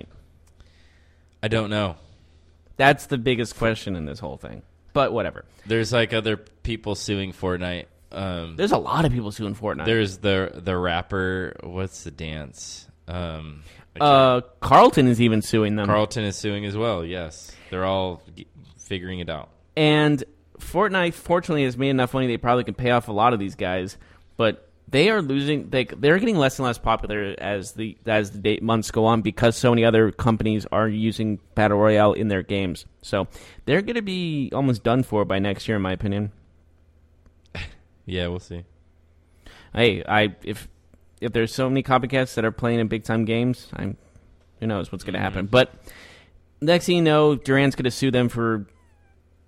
I don't know. That's the biggest question in this whole thing. But whatever. There's like other people suing Fortnite. Um, There's a lot of people suing Fortnite. there's the the rapper. What's the dance? Um, uh, Carlton is even suing them. Carlton is suing as well. Yes, they're all g- figuring it out. And Fortnite, fortunately, has made enough money they probably can pay off a lot of these guys. But they are losing. They they're getting less and less popular as the as the day, months go on because so many other companies are using Battle Royale in their games. So they're going to be almost done for by next year, in my opinion. Yeah, we'll see. Hey, I if if there's so many copycats that are playing in big time games, I'm who knows what's going to happen. But next thing you know, Durant's going to sue them for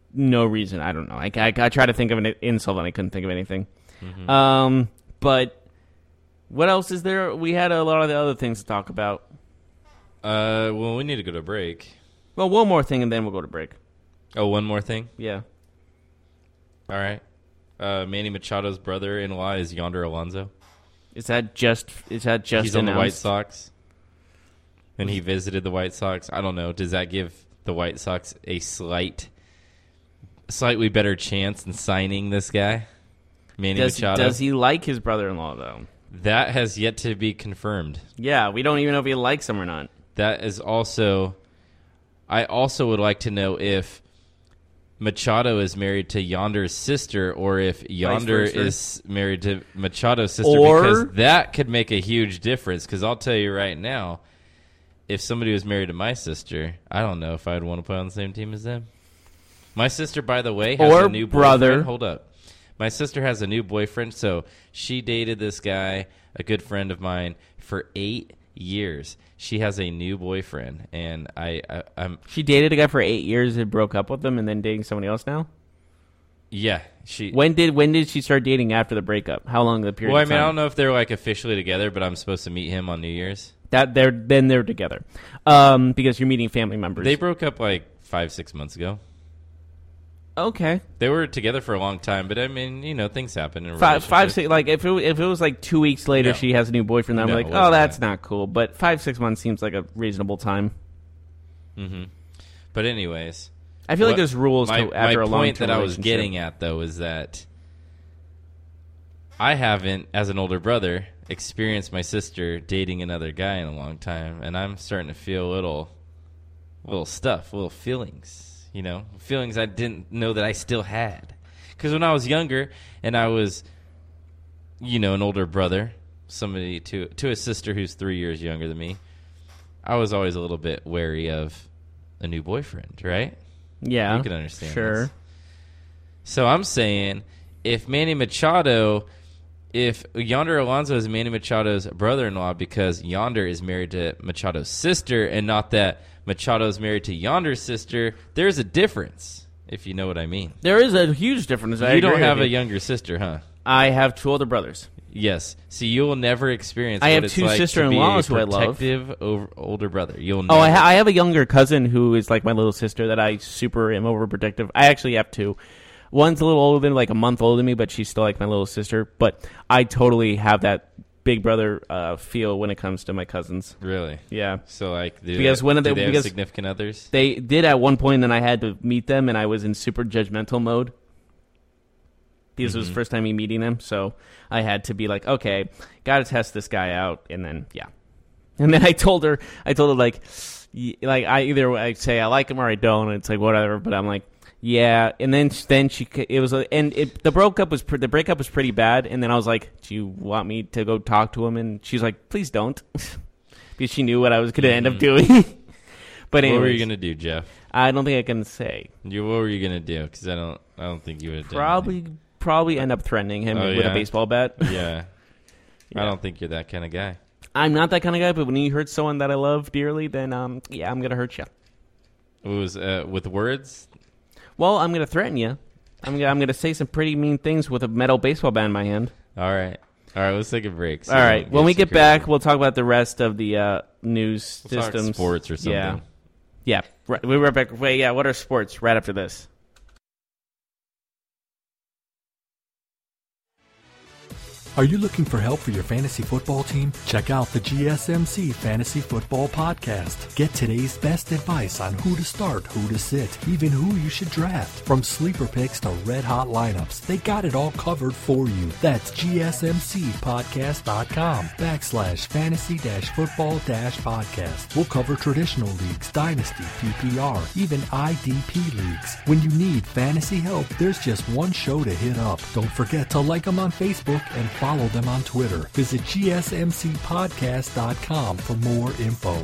no reason. I don't know. I, I, I tried to think of an insult and I couldn't think of anything. Mm-hmm. Um, but what else is there? We had a lot of the other things to talk about. Uh, well, we need to go to break. Well, one more thing and then we'll go to break. Oh, one more thing? Yeah. All right. Uh, Manny Machado's brother-in-law is Yonder Alonso. Is that just? Is that just? He's on the White announced? Sox, and he visited the White Sox. I don't know. Does that give the White Sox a slight, slightly better chance in signing this guy, Manny Does, Machado? does he like his brother-in-law though? That has yet to be confirmed. Yeah, we don't even know if he likes him or not. That is also. I also would like to know if Machado is married to Yonder's sister, or if Yonder versa. is married to Machado's sister, Or- because that could make a huge difference. Because I'll tell you right now, if somebody was married to my sister, I don't know if I'd want to play on the same team as them. My sister, by the way, has Or a new brother. boyfriend. Hold up. My sister has a new boyfriend, so she dated this guy, a good friend of mine, for eight years. She has a new boyfriend, and I, I I'm She dated a guy for eight years and broke up with him, and then dating somebody else now. yeah. She When did when did she start dating after the breakup? How long the period? well, I of mean, I time? don't know if they're like officially together, but I'm supposed to meet him on New Year's. That they're then they're together, um, because you're meeting family members. They broke up like five, six months ago. okay. They were together for a long time, but I mean, you know, things happen in a Five, five, relationship. six. Like if it if it was like two weeks later, No. she has a new boyfriend. I'm No, like, it oh, wasn't that's that. not cool. But five, six months seems like a reasonable time. Mm-hmm. But anyways, I feel like what- there's rules my, to after my a long point that I was relationship. getting at though is that I haven't, as an older brother, experienced my sister dating another guy in a long time, and I'm starting to feel a little, little stuff, little feelings. You know, feelings I didn't know that I still had. Because when I was younger, and I was, you know, an older brother, somebody to to a sister who's three years younger than me, I was always a little bit wary of a new boyfriend, right? Yeah, You can understand Sure. this. So I'm saying, if Manny Machado, if Yonder Alonso is Manny Machado's brother-in-law because Yonder is married to Machado's sister and not that Machado's married to Yonder's sister, there's a difference, if you know what I mean. There is a huge difference. I you don't agree have with a you. younger sister, huh? I have two older brothers. Yes. So you will never experience I what have it's two like sister-in-laws to be who a I love. protective over, older brother. You'll Oh, I, never. ha- I have a younger cousin who is like my little sister that I super am overprotective. I actually have two. One's a little older than like a month older than me, but she's still like my little sister. But I totally have that big brother uh, feel when it comes to my cousins. Really? Yeah. So like, do Because they, one of the- do they have because- significant others? They did at one point, and then I had to meet them, and I was in super judgmental mode. This was the first time me meeting them, so I had to be like, okay, gotta test this guy out, and then yeah, and then I told her, I told her like, y- like I either I say I like him or I don't, and it's like whatever, but I'm like, yeah, and then then she it was a, and it the breakup was pre- the breakup was pretty bad, and then I was like, do you want me to go talk to him? And she's like, please don't, because she knew what I was gonna end up doing. But anyways, What were you gonna do, Jeff? I don't think I can say. You, what were you gonna do? Because I don't, I don't think you would have done Probably, probably end up threatening him Oh, with yeah? a baseball bat. anything. Yeah. Yeah. I don't think you're that kind of guy. I'm not that kind of guy, but when you hurt someone that I love dearly, then um, yeah, I'm gonna hurt you. It was uh, with words. Well, I'm gonna threaten you. I'm gonna, I'm gonna say some pretty mean things with a metal baseball bat in my hand. All right, all right. Let's take a break. so All we right, don't when we too get crazy. back, we'll talk about the rest of the uh, news We'll talk systems, sports or something. Yeah, yeah. Right, we'll be right back. Wait, yeah. What are sports? Right after this. Are you looking for help for your fantasy football team? Check out the G S M C Fantasy Football Podcast. Get today's best advice on who to start, who to sit, even who you should draft. From sleeper picks to red hot lineups, they got it all covered for you. That's gsmcpodcast.com backslash fantasy dash football dash podcast. We'll cover traditional leagues, dynasty, P P R, even I D P leagues. When you need fantasy help, there's just one show to hit up. Don't forget to like them on Facebook and follow them on Twitter. Visit g s m c podcast dot com for more info.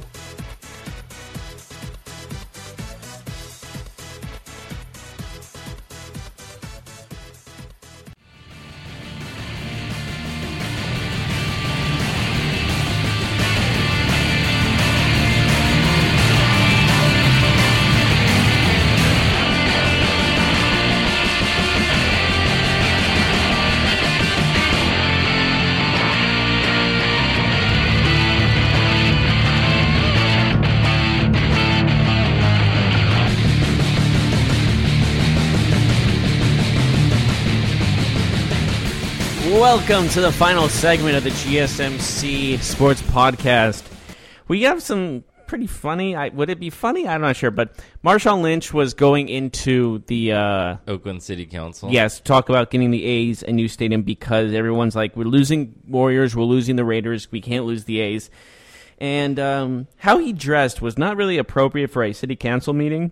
Welcome to the final segment of the G S M C Sports Podcast. We have some pretty funny, I, would it be funny? I'm not sure, but Marshawn Lynch was going into the... Uh, Oakland City Council. yes, talk about getting the A's a new stadium because everyone's like, we're losing Warriors, we're losing the Raiders, we can't lose the A's. And um, how he dressed was not really appropriate for a city council meeting,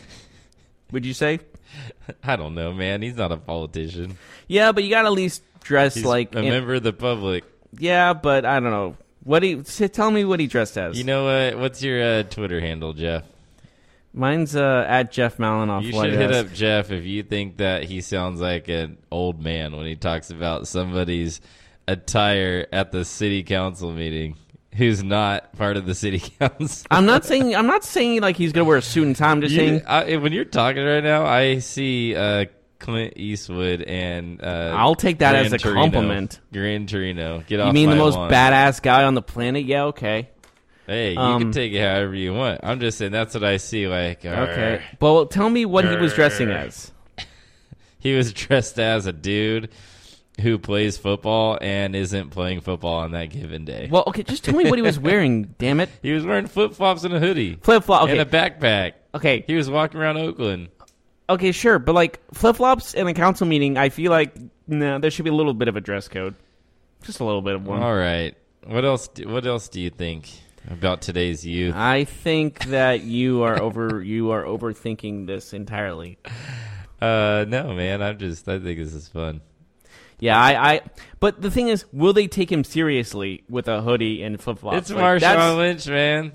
would you say? I don't know, man. He's not a politician. Yeah, but you got to at least dress He's like... a in- member of the public. Yeah, but I don't know. What he tell me what he dressed as. You know what? What's your uh, Twitter handle, Jeff? Mine's uh, at Jeff Malinoff. You White should hit House. up Jeff if you think that he sounds like an old man when he talks about somebody's attire at the city council meeting who's not part of the city council. I'm not saying I'm not saying like he's gonna wear a suit and tie. I'm just You- saying I, when you're talking right now, I see uh, Clint Eastwood and uh, I'll take that Gran as a Torino. compliment. Gran Torino. Get off You mean the my most lawn. badass guy on the planet? Yeah, okay, Hey, you Um, can take it however you want. I'm just saying that's what I see. Like, okay. "Arr." But well, tell me what he was dressing as. He was dressed as a dude who plays football and isn't playing football on that given day. Well, okay, just tell me what he was wearing. Damn it, He was wearing flip flops and a hoodie flip flop. Okay, and a backpack. okay, He was walking around Oakland. okay, sure. But like flip flops in a council meeting, I feel like no, there should be a little bit of a dress code, just a little bit of one. All right. What else? Do, what else do you think about today's youth? I think that you are over you are overthinking this entirely. Uh, no, man. I'm just. I think this is fun. Yeah, I, I. But the thing is, will they take him seriously with a hoodie and flip flops? It's Marshawn Lynch, man.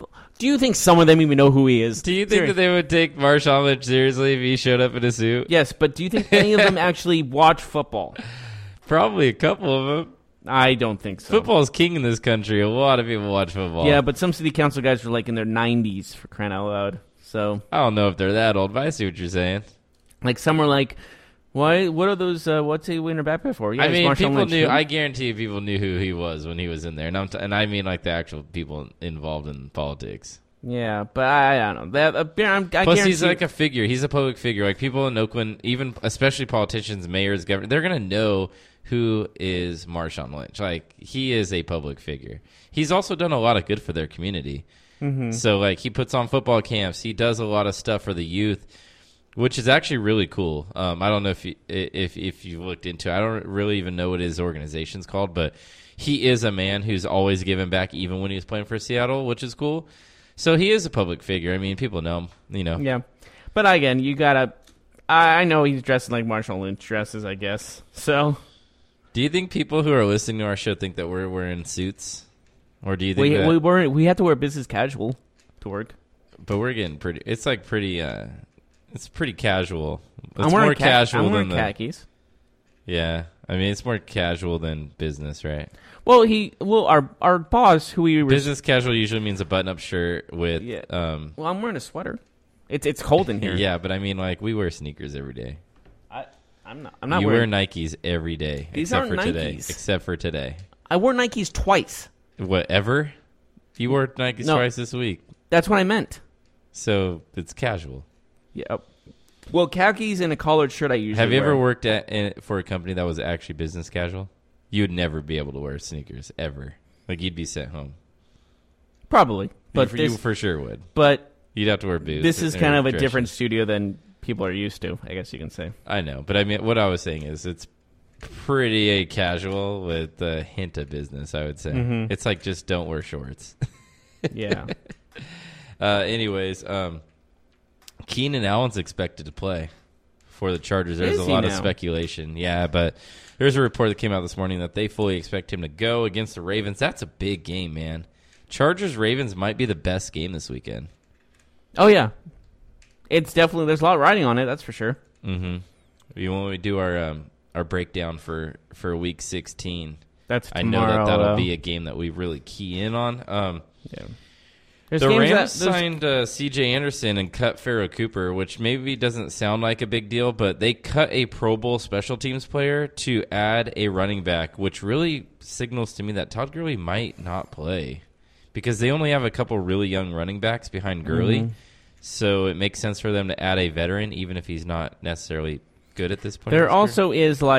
Do you think some of them even know who he is? Do you think Seri- that they would take Marshawn Lynch seriously if he showed up in a suit? Yes, but do you think any of them actually watch football? Probably a couple of them. I don't think so. Football's king in this country. A lot of people watch football. Yeah, but some city council guys are like in their nineties for crying out loud. So, I don't know if they're that old, but I see what you're saying. like, some are like, "Why? What are those? Uh, what's he wearing a backpack for?" Yeah, I it's mean, Marshawn people Lynch. knew. I guarantee people knew who he was when he was in there, and I'm t- and I mean like the actual people involved in politics. Yeah, but I, I don't know. That, uh, I'm, I Plus, guarantee he's like a figure. He's a public figure. Like people in Oakland, even especially politicians, mayors, governor, they're gonna know who is Marshawn Lynch. Like he is a public figure. He's also done a lot of good for their community. Mm-hmm. So like he puts on football camps. He does a lot of stuff for the youth, which is actually really cool. Um, I don't know if you, if if you looked into it. I don't really even know what his organization's called, but he is a man who's always given back, even when he was playing for Seattle, which is cool. So he is a public figure. I mean, people know him. You know. Yeah, but again, you gotta. I, I know he's dressing like Marshawn Lynch dresses, I guess. So, Do you think people who are listening to our show think that we're wearing suits, or do you think we that? we we're, we have to wear business casual to work. But we're getting pretty. It's like pretty. Uh, it's pretty casual. It's I'm wearing more kha- casual I'm wearing than the. khakis. Yeah, I mean it's more casual than business, right? Well, he well our our boss who we were. Business casual usually means a button-up shirt with. Yeah. Um, Well, I'm wearing a sweater. It's it's cold in here. yeah, but I mean like we wear sneakers every day. I, I'm not. I'm not You wearing. wear Nikes every day, These except aren't for today. Nikes. Except for today. I wore Nikes twice. Whatever. You wore Nikes No. twice this week, That's what I meant. so it's casual. Yeah. Well, khakis and a collared shirt I usually Have you wear. ever worked at in, for a company that was actually business casual? You would never be able to wear sneakers ever. Like you'd be sent home. Probably, but you, you this, for sure would. but You'd have to wear boots. this is or kind of a dress different shoes. studio than people are used to. I guess you can say. I know, but I mean, what I was saying is it's pretty casual with a hint of business. I would say Mhm. it's like just don't wear shorts. Yeah. uh, anyways, um, Keenan Allen's expected to play for the Chargers. There's Is a he lot of now? speculation. Yeah, but there's a report that came out this morning that they fully expect him to go against the Ravens. That's a big game, man. Chargers-Ravens might be the best game this weekend. Oh yeah. It's definitely there's a lot riding on it. That's for sure. Mm-hmm. You when we do our um, our breakdown for, for Week sixteen, That's I tomorrow. know that that'll though. be a game that we really key in on. Um, Yeah. There's the games Rams that, there's- signed uh, C J Anderson and cut Pharaoh Cooper, which maybe doesn't sound like a big deal, but they cut a Pro Bowl special teams player to add a running back, which really signals to me that Todd Gurley might not play because they only have a couple really young running backs behind Gurley. Mhm. So it makes sense for them to add a veteran, even if he's not necessarily good at this point. in There his career. also is like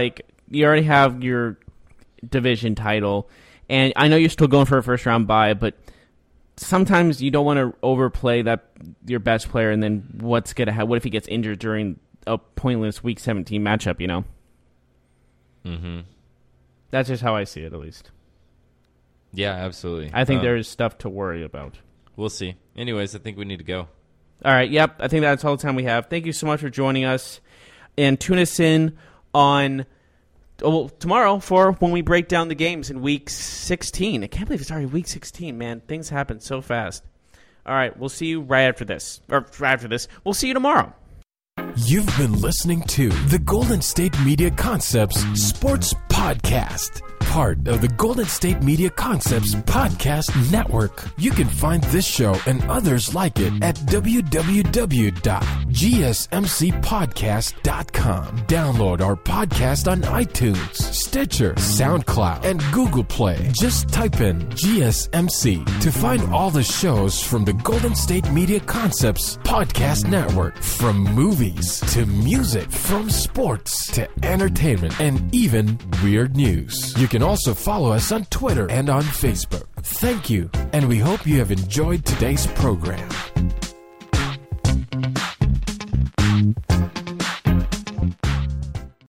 you already have your division title, and I know you're still going for a first round bye, but sometimes you don't want to overplay that your best player, and then what's gonna happen? What if he gets injured during a pointless Week seventeen matchup? You know. Mm-hmm. That's just how I see it, at least. Yeah, absolutely. I think um, there's stuff to worry about. We'll see. Anyways, I think we need to go. All right. Yep. I think that's all the time we have. Thank you so much for joining us, and tune us in on well, tomorrow for when we break down the games in Week sixteen. I can't believe it's already Week sixteen, man. Things happen so fast. All right. We'll see you right after this. Or right after this. We'll see you tomorrow. You've been listening to the Golden State Media Concepts Sports Podcast, part of the Golden State Media Concepts Podcast Network. You can find this show and others like it at w w w dot g s m c podcast dot com. Download our podcast on iTunes, Stitcher, SoundCloud, and Google Play. Just type in G S M C to find all the shows from the Golden State Media Concepts Podcast Network, from movies to music, from sports to entertainment, and even weird news. You can also follow us on Twitter and on Facebook. Thank you, and we hope you have enjoyed today's program.